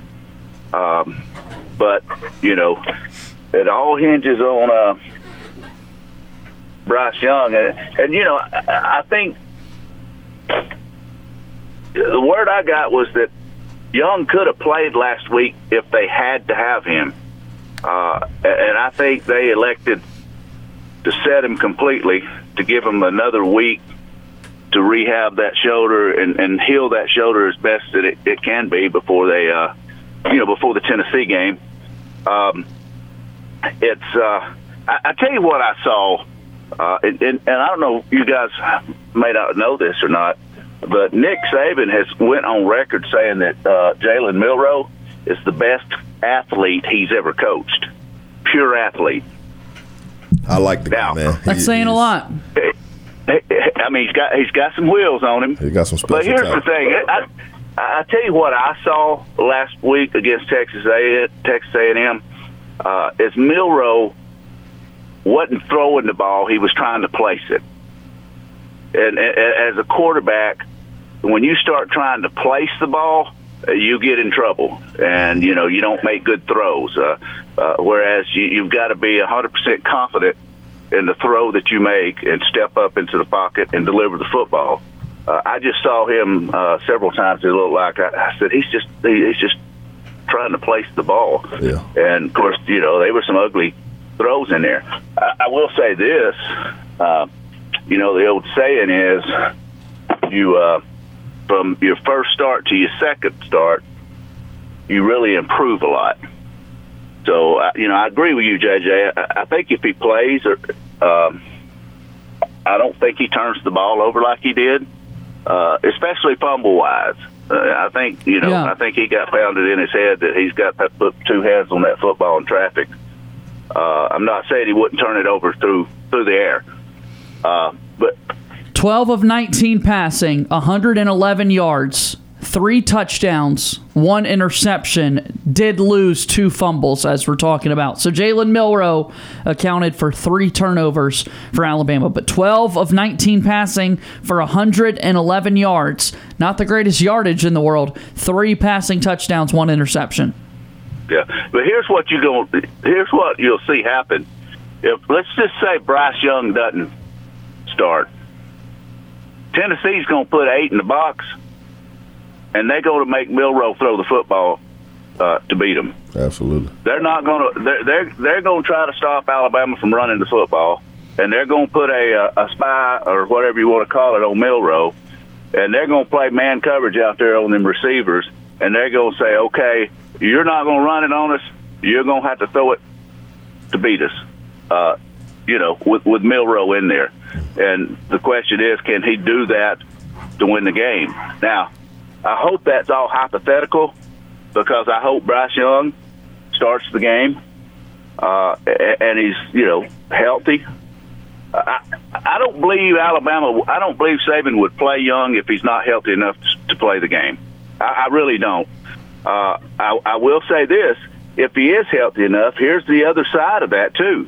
But, it all hinges on Bryce Young. And I think the word I got was that Young could have played last week if they had to have him. And I think they elected to set him completely, to give him another week to rehab that shoulder and heal that shoulder as best that it can be before they, before the Tennessee game. I tell you what I saw, and I don't know if you guys may not know this or not, but Nick Saban has went on record saying that Jalen Milroe is the best athlete he's ever coached. Pure athlete. I like the guy, man. That's saying a lot. I mean, he's got some wheels on him. He got some special But here's talent. the thing. I tell you what I saw last week against Texas A&M is Milroe wasn't throwing the ball. He was trying to place it. And as a quarterback, when you start trying to place the ball, you get in trouble, and you don't make good throws. Whereas you've got to be 100% confident in the throw that you make and step up into the pocket and deliver the football. I just saw him several times. It looked like I said he's just trying to place the ball. Yeah. And of course, they were some ugly throws in there. I will say this. The old saying is, you from your first start to your second start, you really improve a lot. So, I agree with you, JJ. I think if he plays, I don't think he turns the ball over like he did, especially fumble-wise. I think, I think he got pounded in his head that he's got to put two hands on that football in traffic. I'm not saying he wouldn't turn it over through the air, but 12 of 19 passing, 111 yards, 3 touchdowns, 1 interception, did lose 2 fumbles, as we're talking about. So Jalen Milroe accounted for 3 turnovers for Alabama, but 12 of 19 passing for 111 yards. Not the greatest yardage in the world. 3 passing touchdowns, 1 interception. Yeah, but here's what you'll see happen. If let's just say Bryce Young doesn't start, Tennessee's going to put 8 in the box, and they're going to make Milroe throw the football to beat them. Absolutely. They're not going to. They're going to try to stop Alabama from running the football, and they're going to put a spy or whatever you want to call it on Milroe, and they're going to play man coverage out there on them receivers, and they're going to say, okay, you're not going to run it on us. You're going to have to throw it to beat us. With Milroe in there. And the question is, can he do that to win the game? Now, I hope that's all hypothetical, because I hope Bryce Young starts the game and he's, healthy. I don't believe Alabama. I don't believe Saban would play Young if he's not healthy enough to play the game. I really don't. I will say this: if he is healthy enough, here's the other side of that too.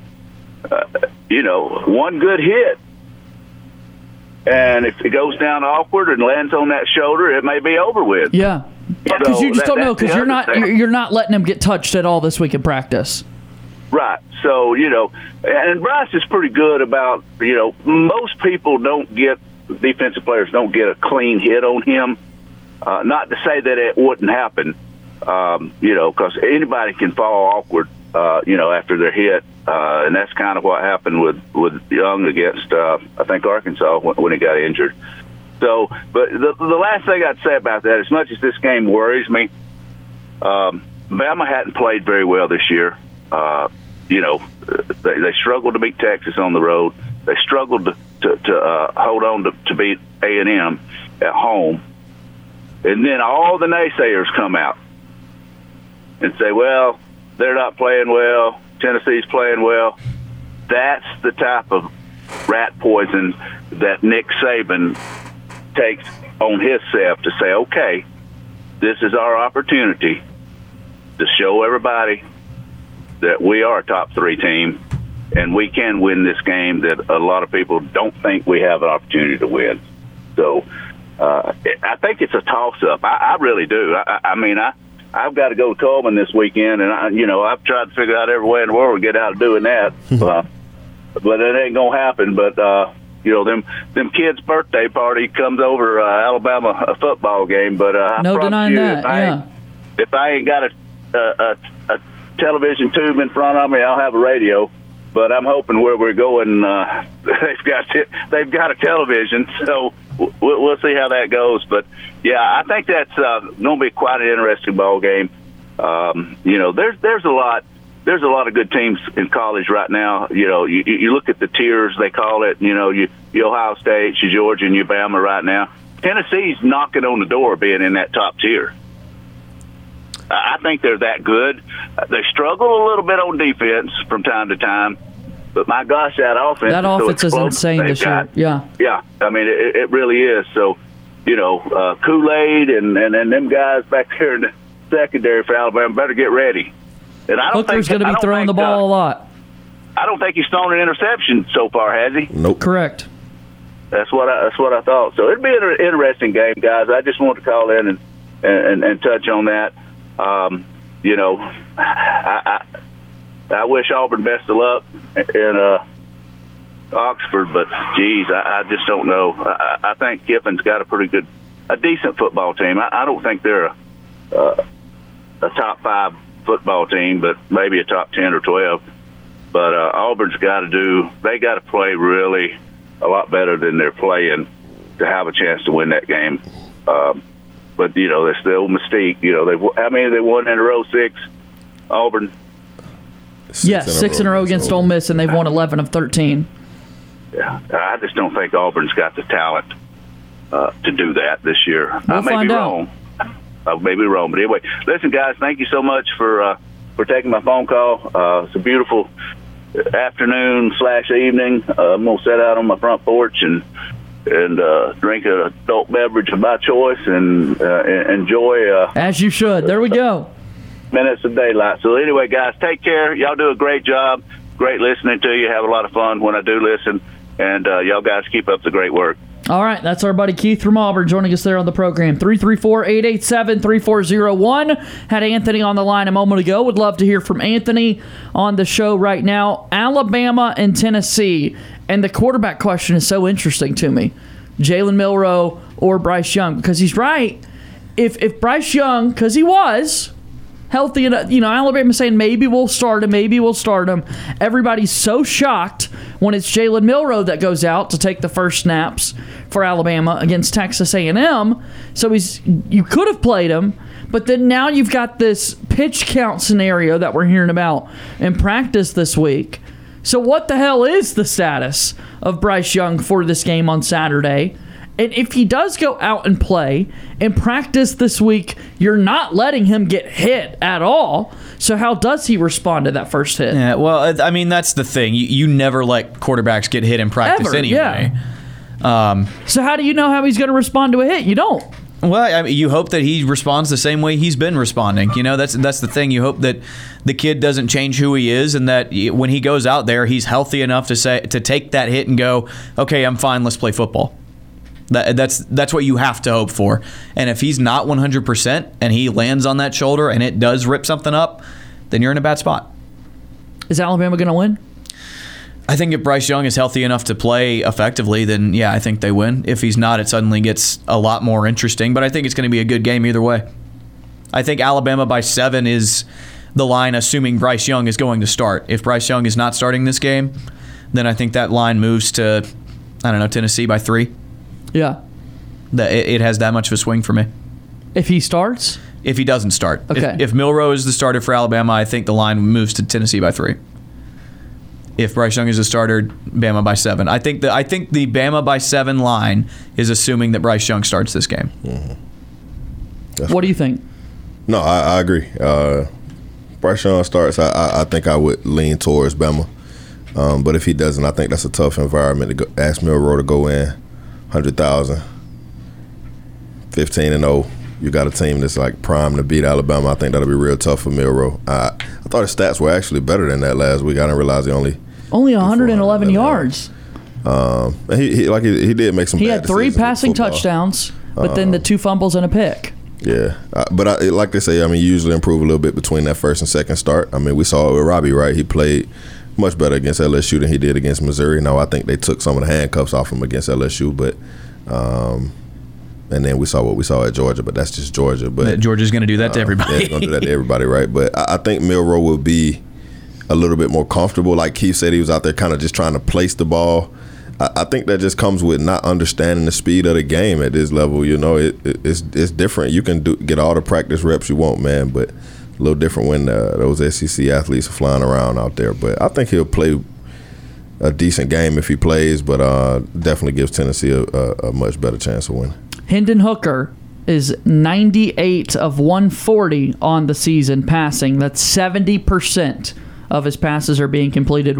One good hit, and if it goes down awkward and lands on that shoulder, it may be over with. Yeah, because you just don't know, because you're not letting him get touched at all this week in practice. Right. So, and Bryce is pretty good about, most people defensive players don't get a clean hit on him. Not to say that it wouldn't happen, because anybody can fall awkward, after they're hit. And that's kind of what happened with Young against, I think, Arkansas when he got injured. So, but the last thing I'd say about that, as much as this game worries me, Bama hadn't played very well this year. They struggled to beat Texas on the road. They struggled to hold on to beat A&M at home. And then all the naysayers come out and say, well, they're not playing well. Tennessee's playing well. That's the type of rat poison that Nick Saban takes on himself to say, okay, this is our opportunity to show everybody that we are a top 3 team and we can win this game that a lot of people don't think we have an opportunity to win. So I think it's a toss-up. I really do. I've got to go to Coleman this weekend, and I've tried to figure out every way in the world to get out of doing that, but it ain't gonna happen. But them kids' birthday party comes over Alabama football game. But no denying that. If I ain't got a television tube in front of me, I'll have a radio. But I'm hoping where we're going, they've got a television, so we'll see how that goes. But yeah, I think that's going to be quite an interesting ball game. There's a lot of good teams in college right now. You look at the tiers, they call it. You Ohio State, you Georgia, and you Bama right now. Tennessee's knocking on the door, being in that top tier. I think they're that good. They struggle a little bit on defense from time to time, but my gosh, that offense is insane this year. Yeah. I mean, it really is. So, Kool-Aid and them guys back there in the secondary for Alabama better get ready. And Hooker's going to be throwing the ball a lot. I don't think he's thrown an interception so far, has he? Nope. Correct. That's what I thought. So it'd be an interesting game, guys. I just wanted to call in and touch on that. I wish Auburn best of luck in Oxford, but geez, I just don't know. I think Kiffin's got a decent football team. I don't think they're a top 5 football team, but maybe a top 10 or 12. But Auburn's got to play really a lot better than they're playing to have a chance to win that game. But there's still mystique. How many they won in a row? 6. Auburn. 6 in a row against Ole Miss, and they've won 11 of 13. Yeah, I just don't think Auburn's got the talent to do that this year. We'll I may be wrong. I may be wrong, but anyway, listen, guys. Thank you so much for taking my phone call. It's a beautiful afternoon/evening. I'm gonna sit out on my front porch and drink an adult beverage of my choice and enjoy. As you should. There we go. Minutes of daylight. So anyway, guys, take care. Y'all do a great job. Great listening to you. Have a lot of fun when I do listen. And y'all guys keep up the great work. All right, that's our buddy Keith from Auburn joining us there on the program. 334-887-3401. Had Anthony on the line a moment ago. Would love to hear from Anthony on the show right now. Alabama and Tennessee. And the quarterback question is so interesting to me. Jalen Milroe or Bryce Young? Because he's right. If Bryce Young, because he was healthy enough, Alabama's saying maybe we'll start him. Everybody's so shocked when it's Jalen Milroe that goes out to take the first snaps for Alabama against Texas A&M. So you could have played him, but then now you've got this pitch count scenario that we're hearing about in practice this week. So what the hell is the status of Bryce Young for this game on Saturday? And if he does go out and play and practice this week, you're not letting him get hit at all. So how does he respond to that first hit? Yeah, well, I mean, that's the thing. You never let quarterbacks get hit in practice Ever, anyway. Yeah. So how do you know how he's going to respond to a hit? You don't. Well, I mean, you hope that he responds the same way he's been responding. That's the thing. You hope that the kid doesn't change who he is, and that when he goes out there, he's healthy enough to take that hit and go, okay, I'm fine. Let's play football. That's what you have to hope for. And if he's not 100% and he lands on that shoulder and it does rip something up, then you're in a bad spot. Is Alabama going to win? I think if Bryce Young is healthy enough to play effectively, then yeah, I think they win. If he's not, it suddenly gets a lot more interesting. But I think it's going to be a good game either way. I think Alabama by 7 is the line, assuming Bryce Young is going to start. If Bryce Young is not starting this game, then I think that line moves to, Tennessee by 3. Yeah. It has that much of a swing for me. If he starts? If he doesn't start. Okay. If Milroe is the starter for Alabama, I think the line moves to Tennessee by 3. If Bryce Young is a starter, Bama by 7. I think the Bama by 7 line is assuming that Bryce Young starts this game. What do you think? No, I agree. Bryce Young starts, I think I would lean towards Bama. But if he doesn't, I think that's a tough environment to ask Milroe to go in 100,000, 15-0. You got a team that's like primed to beat Alabama. I think that'll be real tough for Milroe. I thought his stats were actually better than that last week. I didn't realize he only 111 yards. He did make some. He bad had 3 passing touchdowns, but then the 2 fumbles and a pick. Yeah, but like they say, I mean, you usually improve a little bit between that first and second start. I mean, we saw it with Robbie, right? He played much better against LSU than he did against Missouri. Now, I think they took some of the handcuffs off him against LSU, but and then we saw what we saw at Georgia, but that's just Georgia. But Georgia's going to do that to everybody. Yeah, he's going to do that to everybody, right? But I think Milroe will be a little bit more comfortable. Like Keith said, he was out there kind of just trying to place the ball. I think that just comes with not understanding the speed of the game at this level. It's different. You can get all the practice reps you want, man, but a little different when those SEC athletes are flying around out there. But I think he'll play a decent game if he plays, but definitely gives Tennessee a much better chance of winning. Hendon Hooker is 98 of 140 on the season passing. That's 70% of his passes are being completed.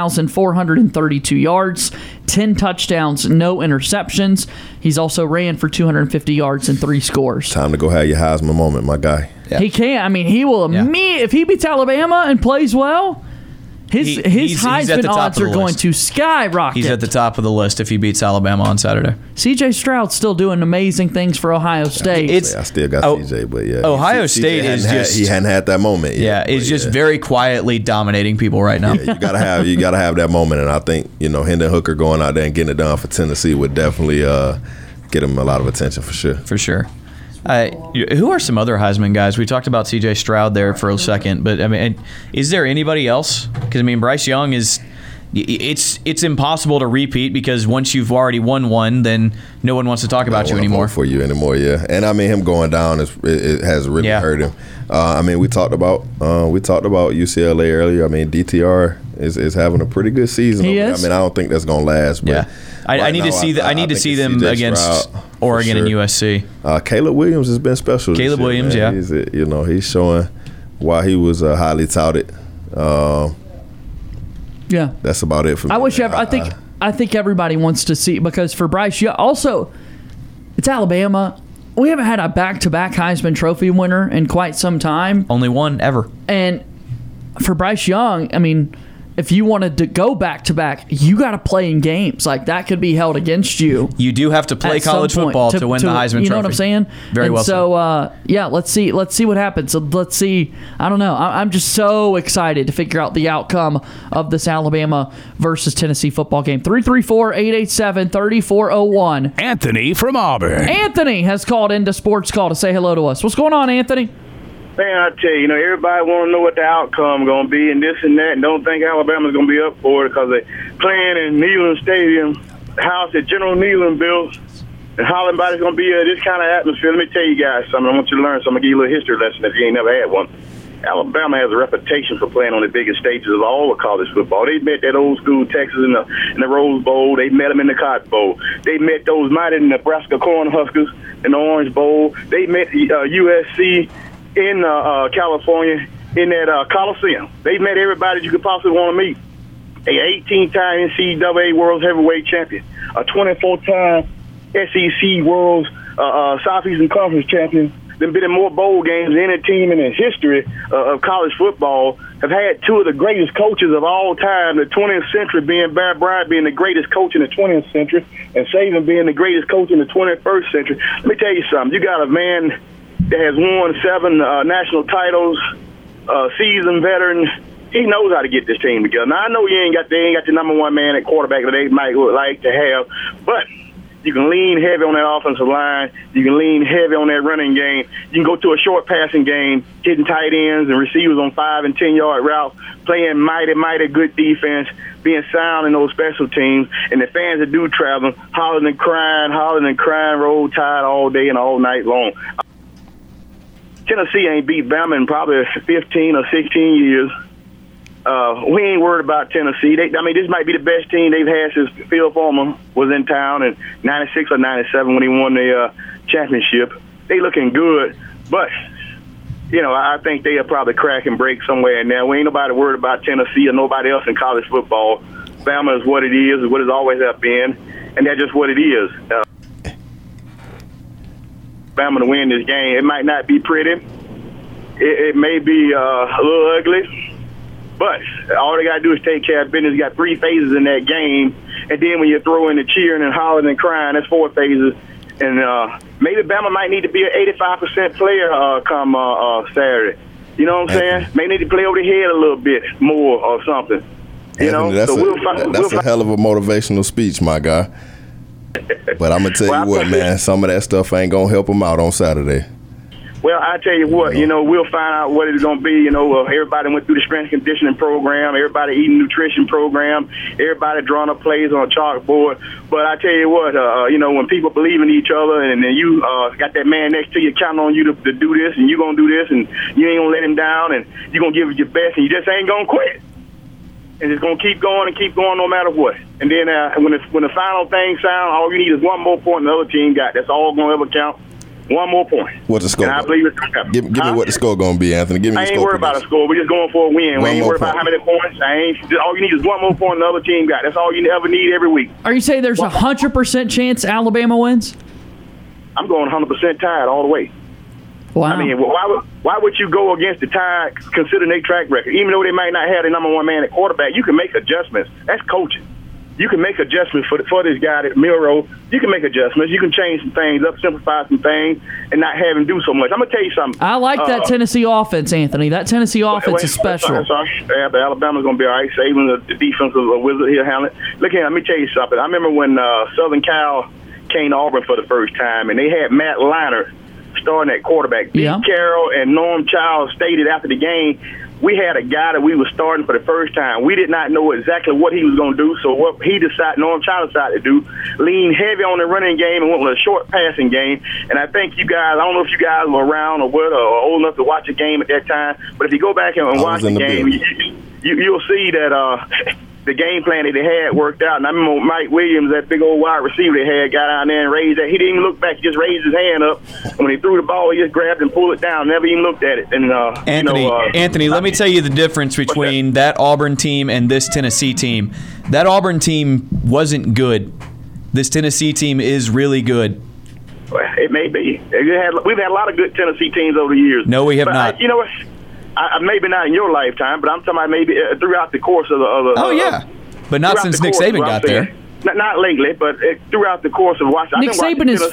1,432 yards, 10 touchdowns, no interceptions. He's also ran for 250 yards and 3 scores. Time to go have your Heisman moment, my guy. Yeah. He can. I mean, he will if he beats Alabama and plays well, his Heisman odds are going to skyrocket. He's at the top of the list if he beats Alabama on Saturday. C.J. Stroud's still doing amazing things for Ohio State. I still got C.J., but yeah. Ohio State is just... he hadn't had that moment yet. Yeah, it's just very quietly dominating people right now. Yeah, you gotta have that moment, and I think, Hendon Hooker going out there and getting it done for Tennessee would definitely get him a lot of attention for sure. For sure. Who are some other Heisman guys? We talked about C.J. Stroud there for a second, but I mean, is there anybody else? Because I mean, Bryce Young is. It's impossible to repeat because once you've already won one, then no one wants to talk about you anymore. For you anymore, yeah. And I mean, him going down it has really hurt him. I mean, we talked about UCLA earlier. I mean, DTR is having a pretty good season. He is. I mean, I don't think that's gonna last. But I need to see them against Oregon and USC. Caleb Williams has been special. Caleb Williams, man. He's showing why he was highly touted. Yeah, that's about it for me. I think everybody wants to see, because for Bryce Young, also, it's Alabama. We haven't had a back-to-back Heisman Trophy winner in quite some time. Only one ever. And for Bryce Young, I mean, if you wanted to go back-to-back, you got to play in games. Like, that could be held against you. You do have to play college football to win the Heisman Trophy. You know what I'm saying? Very well. So, let's see what happens. So let's see. I don't know. I'm just so excited to figure out the outcome of this Alabama versus Tennessee football game. 334-887-3401. Anthony from Auburn. Anthony has called into Sports Call to say hello to us. What's going on, Anthony? Man, I tell you, everybody want to know what the outcome going to be and this and that, and don't think Alabama's going to be up for it because they're playing in Neyland Stadium, house that General Neyland built, and Hollenbody's going to be this kind of atmosphere. Let me tell you guys something. I want you to learn something. I'm going to give you a little history lesson if you ain't never had one. Alabama has a reputation for playing on the biggest stages of all of college football. They met that old school Texas in the Rose Bowl. They met them in the Cotton Bowl. They met those mighty Nebraska Cornhuskers in the Orange Bowl. They met USC in California in that Coliseum. They met everybody you could possibly want to meet. A 18-time NCAA World Heavyweight Champion, a 24-time SEC World Southeastern Conference Champion. They've been in more bowl games than any team in the history of college football. Have had two of the greatest coaches of all time, the 20th century being Bear Bryant being the greatest coach in the 20th century, and Saban being the greatest coach in the 21st century. Let me tell you something. You got a man that has won 7 national titles, seasoned veteran. He knows how to get this team together. Now, I know they ain't got the number one man at quarterback that they might like to have, but you can lean heavy on that offensive line. You can lean heavy on that running game. You can go to a short passing game, hitting tight ends and receivers on 5- and 10-yard routes, playing mighty, mighty good defense, being sound in those special teams. And the fans that do travel, hollering and crying, Roll Tide all day and all night long. Tennessee ain't beat Bama in probably 15 or 16 years. We ain't worried about Tennessee. This might be the best team they've had since Phil Fulmer was in town in 96 or 97 when he won the championship. They looking good, but, I think they'll probably crack and break somewhere in there. We ain't nobody worried about Tennessee or nobody else in college football. Bama is what it is it's always have been, and that's just what it is. Bama to win this game. It might not be pretty. It may be a little ugly. But all they got to do is take care of business. You got 3 phases in that game. And then when you throw in the cheering and hollering and crying, that's 4 phases. And maybe Bama might need to be an 85% player come Saturday. You know what I'm saying? May need to play over the head a little bit more or something. Anthony, that's a hell of a motivational speech, my guy. But I'm going to tell you what, man, some of that stuff ain't going to help them out on Saturday. Well, I tell you what, we'll find out what it's going to be. Everybody went through the strength and conditioning program, everybody eating nutrition program, everybody drawing up plays on a chalkboard. But I tell you what, when people believe in each other and then you got that man next to you counting on you to do this and you're going to do this and you ain't going to let him down and you're going to give it your best and you just ain't going to quit. And it's going to keep going no matter what. And then when the final thing sounds, all you need is one more point the other team got. That's all going to ever count. One more point. What's the score? And I believe it's going to happen. Give me what the score going to be, Anthony. Give me the score. I ain't worried about a score. We're just going for a win. We ain't worried about how many points. All you need is one more point the other team got. That's all you ever need every week. Are you saying there's a 100% chance Alabama wins? I'm going 100% Tide all the way. Wow. I mean, why would you go against the Tide considering their track record? Even though they might not have the number one man at quarterback, you can make adjustments. That's coaching. You can make adjustments for this guy at Milroe. You can make adjustments. You can change some things up, simplify some things, and not have him do so much. I'm going to tell you something. I like that Tennessee offense, Anthony. That Tennessee offense is special. Sorry. Yeah, but Alabama's going to be all right. Saban, the defense is a wizard. He'll handle it. Look here, let me tell you something. I remember when Southern Cal came to Auburn for the first time, and they had Matt Leinart starting at quarterback. Pete Carroll and Norm Childs stated after the game, we had a guy that we was starting for the first time. We did not know exactly what he was going to do, so what Norm Childs decided to do, lean heavy on the running game and went with a short passing game. And I think you guys, I don't know if you guys were around or what, or old enough to watch a game at that time, but if you go back and watch the game, you'll see that the game plan that they had worked out. And I remember Mike Williams, that big old wide receiver they had, got out there and raised that. He didn't even look back. He just raised his hand up. And when he threw the ball, he just grabbed and pulled it down. Never even looked at it. And Anthony, let me tell you the difference between that Auburn team and this Tennessee team. That Auburn team wasn't good. This Tennessee team is really good. It may be. We've had a lot of good Tennessee teams over the years. No, we have not. You know what? Maybe not in your lifetime, but I'm talking about maybe throughout the course of the but not since Nick Saban got there. Not lately, but throughout the course of watching. Nick Saban is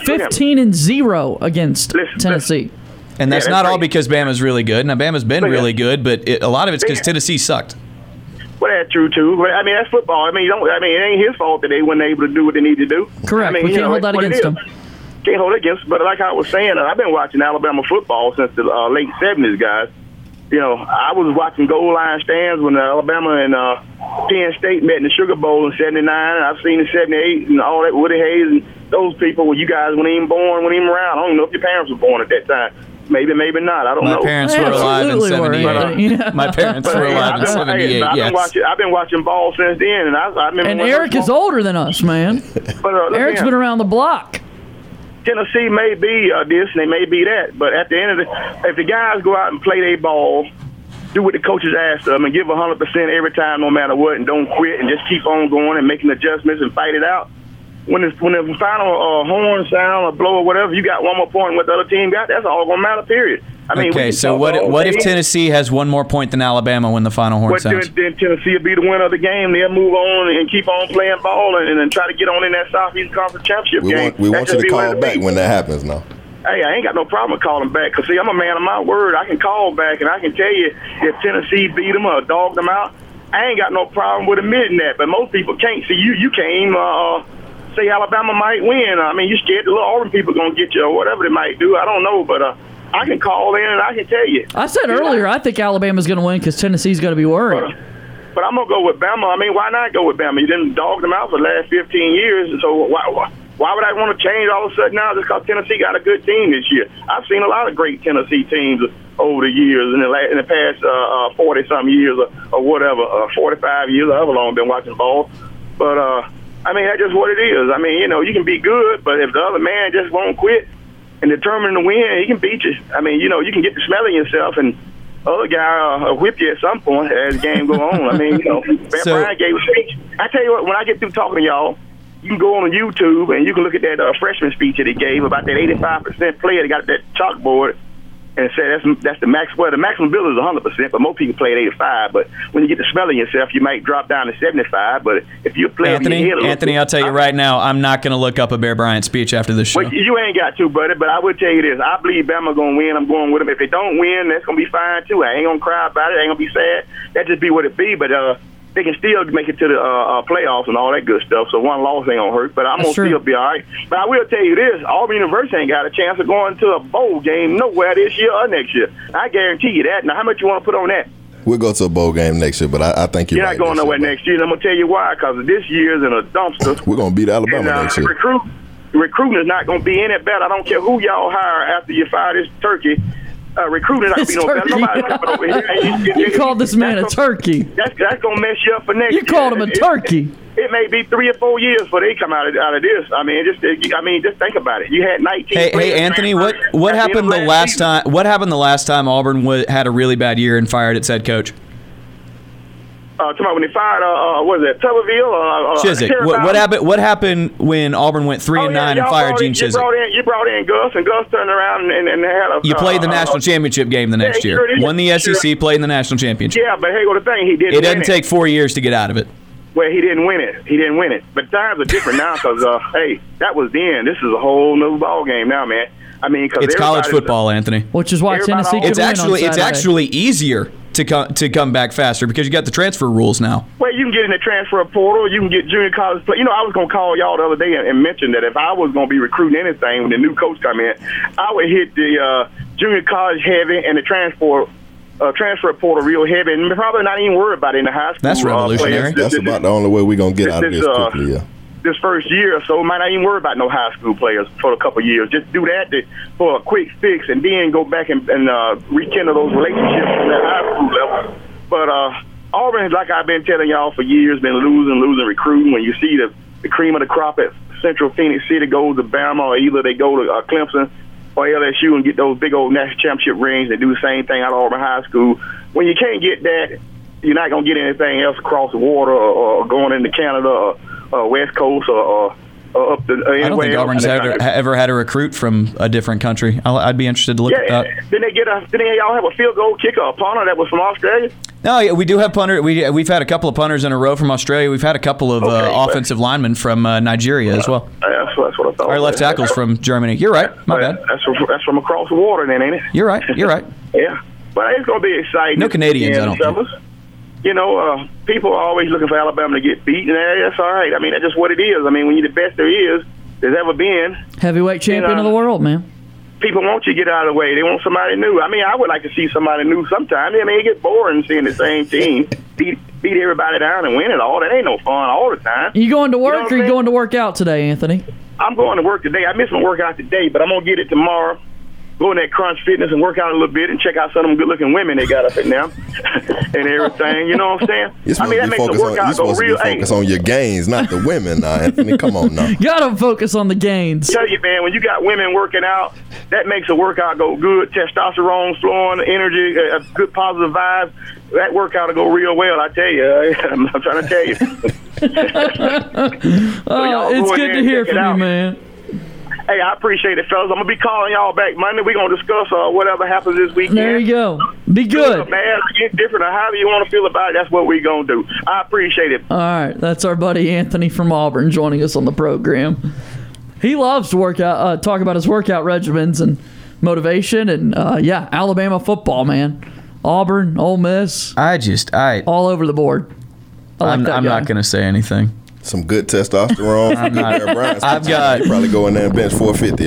15-0 against Tennessee. And that's not all because Bama's really good. Now, Bama's been really good, but a lot of it's because Tennessee sucked. Well, that's true, too. But, I mean, that's football. It ain't his fault that they weren't able to do what they need to do. Correct. We can't hold that against them. Can't hold it against them. But like I was saying, I've been watching Alabama football since the late 70s, guys. I was watching goal line stands when Alabama and Penn State met in the Sugar Bowl in '79. I've seen in '78 and all that. Woody Hayes and those people. Well, you guys weren't even born, weren't even around. I don't even know if your parents were born at that time. Maybe not. I don't know. My parents were alive in Absolutely were, 78. yeah. My parents were alive in 78, I've been watching ball since then, and I remember. And when Eric is older than us, man. But, Eric's been around the block. Tennessee may be this and they may be that, but at the end of if the guys go out and play their ball, do what the coaches ask them, and give 100% every time, no matter what, and don't quit, and just keep on going and making adjustments and fight it out. When the final horn sound or blow or whatever, you got one more point than what the other team got. That's all gonna matter. Period. I mean, okay, so what if Tennessee has one more point than Alabama when the final horn sounds? Then Tennessee will be the winner of the game. They'll move on and keep on playing ball and try to get on in that Southeast Conference Championship game. We want you to call back when that happens now. Hey, I ain't got no problem with calling back because, see, I'm a man of my word. I can call back, and I can tell you if Tennessee beat them or dog them out, I ain't got no problem with admitting that. But most people can't. See, you can't even say Alabama might win. I mean, you're scared the little Auburn people going to get you or whatever they might do. I don't know, but I can call in and I can tell you. I said earlier, I think Alabama's going to win because Tennessee's going to be worried. But I'm going to go with Bama. I mean, why not go with Bama? You didn't dog them out for the last 15 years, so why would I want to change all of a sudden now just because Tennessee got a good team this year? I've seen a lot of great Tennessee teams over the years, in the past 40-something years or whatever, 45 years, however long I've been watching ball. But, I mean, that's just what it is. I mean, you can be good, but if the other man just won't quit and determined to win, he can beat you. I mean, you can get the smell of yourself, and the other guy will whip you at some point as the game go on. I mean, Brian gave a speech. I tell you what, when I get through talking to y'all, you can go on YouTube and you can look at that freshman speech that he gave about that 85% player that got that chalkboard and say that's the max. Well, the maximum bill is 100%, but most people play at 85. But when you get the smell of yourself, you might drop down to 75. But if you play Anthony, I'll tell you right now, I'm not going to look up a Bear Bryant speech after this show. Well, you ain't got to, buddy. But I will tell you this: I believe Bama gonna win. I'm going with them. If they don't win, that's gonna be fine too. I ain't gonna cry about it. I ain't gonna be sad. That just be what it be. But they can still make it to the playoffs and all that good stuff. So one loss ain't gonna hurt. But I'm gonna still be all right. But I will tell you this: Auburn University ain't got a chance of going to a bowl game nowhere this year or next year. I guarantee you that. Now, how much you want to put on that? We'll go to a bowl game next year, but I think you're right. Not going nowhere next year. And I'm gonna tell you why. Because this year's in a dumpster. We're gonna beat Alabama next year. Recruiting is not gonna be any better. I don't care who y'all hire after you fire this turkey. Recruiting not going to be no better. Nobody's coming over here. You called this man a turkey. That's going to mess you up for next year. You called him a turkey. It may be 3 or 4 years before they come out of this. I mean, just think about it. You had 19. Hey, Anthony, what happened the last time? What happened the last time Auburn had a really bad year and fired its head coach? Talking about when they fired, what is that, Tuberville? Chiswick. What happened when Auburn went 3-9 and fired Gene Chiswick? You brought in Gus, and Gus turned around and had a. You played the national championship game the next year. Won the SEC, played in the national championship. Yeah, but hey, well, the thing, he didn't. It doesn't take 4 years to get out of it. Well, he didn't win it. But times are different now because, hey, that was then. This is a whole new ball game now, man. I mean, because it's college football, Anthony. Which is why Tennessee could win on Saturday. It's actually easier to come back faster because you got the transfer rules now. Well, you can get in the transfer portal. You can get junior college play. I was going to call y'all the other day and mention that if I was going to be recruiting anything when the new coach come in, I would hit the junior college heavy and the transfer portal real heavy, and probably not even worry about it in the high school. That's revolutionary. That's about the only way we're going to get out of this quickly, yeah. This first year or so, might not even worry about no high school players for a couple of years. Just do that for a quick fix, and then go back and rekindle those relationships from that high school level. But Auburn, like I've been telling y'all for years, been losing recruiting. When you see the cream of the crop at Central Phoenix City goes to Bama, or either they go to Clemson or LSU and get those big old national championship rings. They do the same thing out of Auburn High School. When you can't get that, you're not going to get anything else across the water or going into Canada or West Coast or up to anywhere. I don't think Auburn's ever had a recruit from a different country. I'd be interested to look at that. Didn't y'all have a field goal kicker, a punter that was from Australia? No, yeah, we do have punter. We've had a couple of punters in a row from Australia. We've had a couple of offensive linemen from Nigeria as well. That's what I thought. Our left tackle's from Germany. You're right. My bad. That's from across the water, then, ain't it? You're right. Yeah, but it's going to be exciting. No Canadians, I don't think. People are always looking for Alabama to get beat, and that's all right. I mean, that's just what it is. I mean, when you're the best there's ever been. Heavyweight champion of the world, man. People want you to get out of the way. They want somebody new. I mean, I would like to see somebody new sometime. I mean, it gets boring seeing the same team beat everybody down and win it all. That ain't no fun all the time. You going to work or you going to work out today, Anthony? I'm going to work today. I missed my workout today, but I'm going to get it tomorrow. go in that Crunch Fitness and work out a little bit and check out some of them good-looking women they got up in now and everything. You know what I'm saying? That makes the workout go real. Focus on your gains, not the women. Now, Anthony, come on now. Gotta focus on the gains. I tell you, man, when you got women working out, that makes the workout go good. Testosterone flowing, energy, good positive vibes. That workout will go real well. I tell you, I'm trying to tell you. It's good to hear from you, man. Hey, I appreciate it, fellas. I'm going to be calling y'all back Monday. We're going to discuss whatever happens this weekend. There you go. Be good. Man, indifferent or however you want to feel about it, that's what we're going to do. I appreciate it. All right. That's our buddy Anthony from Auburn joining us on the program. He loves to talk about his workout regimens and motivation and, Alabama football, man. Auburn, Ole Miss. All over the board. I'm not going to say anything. Some good testosterone. I've got. You probably go in there and bench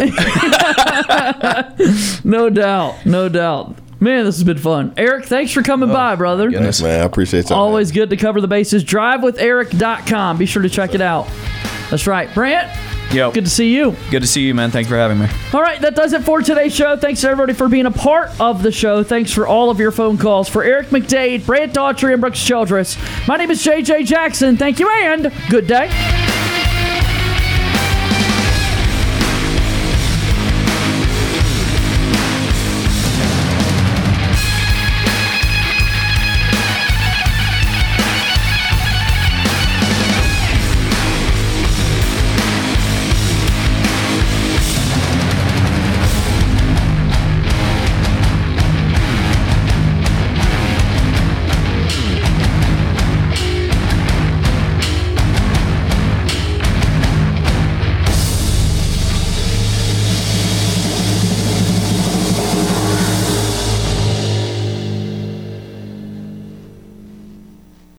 450. No doubt. Man, this has been fun. Eric, thanks for coming by, brother. Goodness, man. I appreciate you. Always good to cover the bases. DriveWithEric.com. Be sure to check it out. That's right. Brant, Yo. Good to see you. Good to see you, man. Thanks for having me. All right, that does it for today's show. Thanks, everybody, for being a part of the show. Thanks for all of your phone calls. For Eric McDade, Brant Daughtry, and Brooks Childress, my name is JJ Jackson. Thank you, and good day.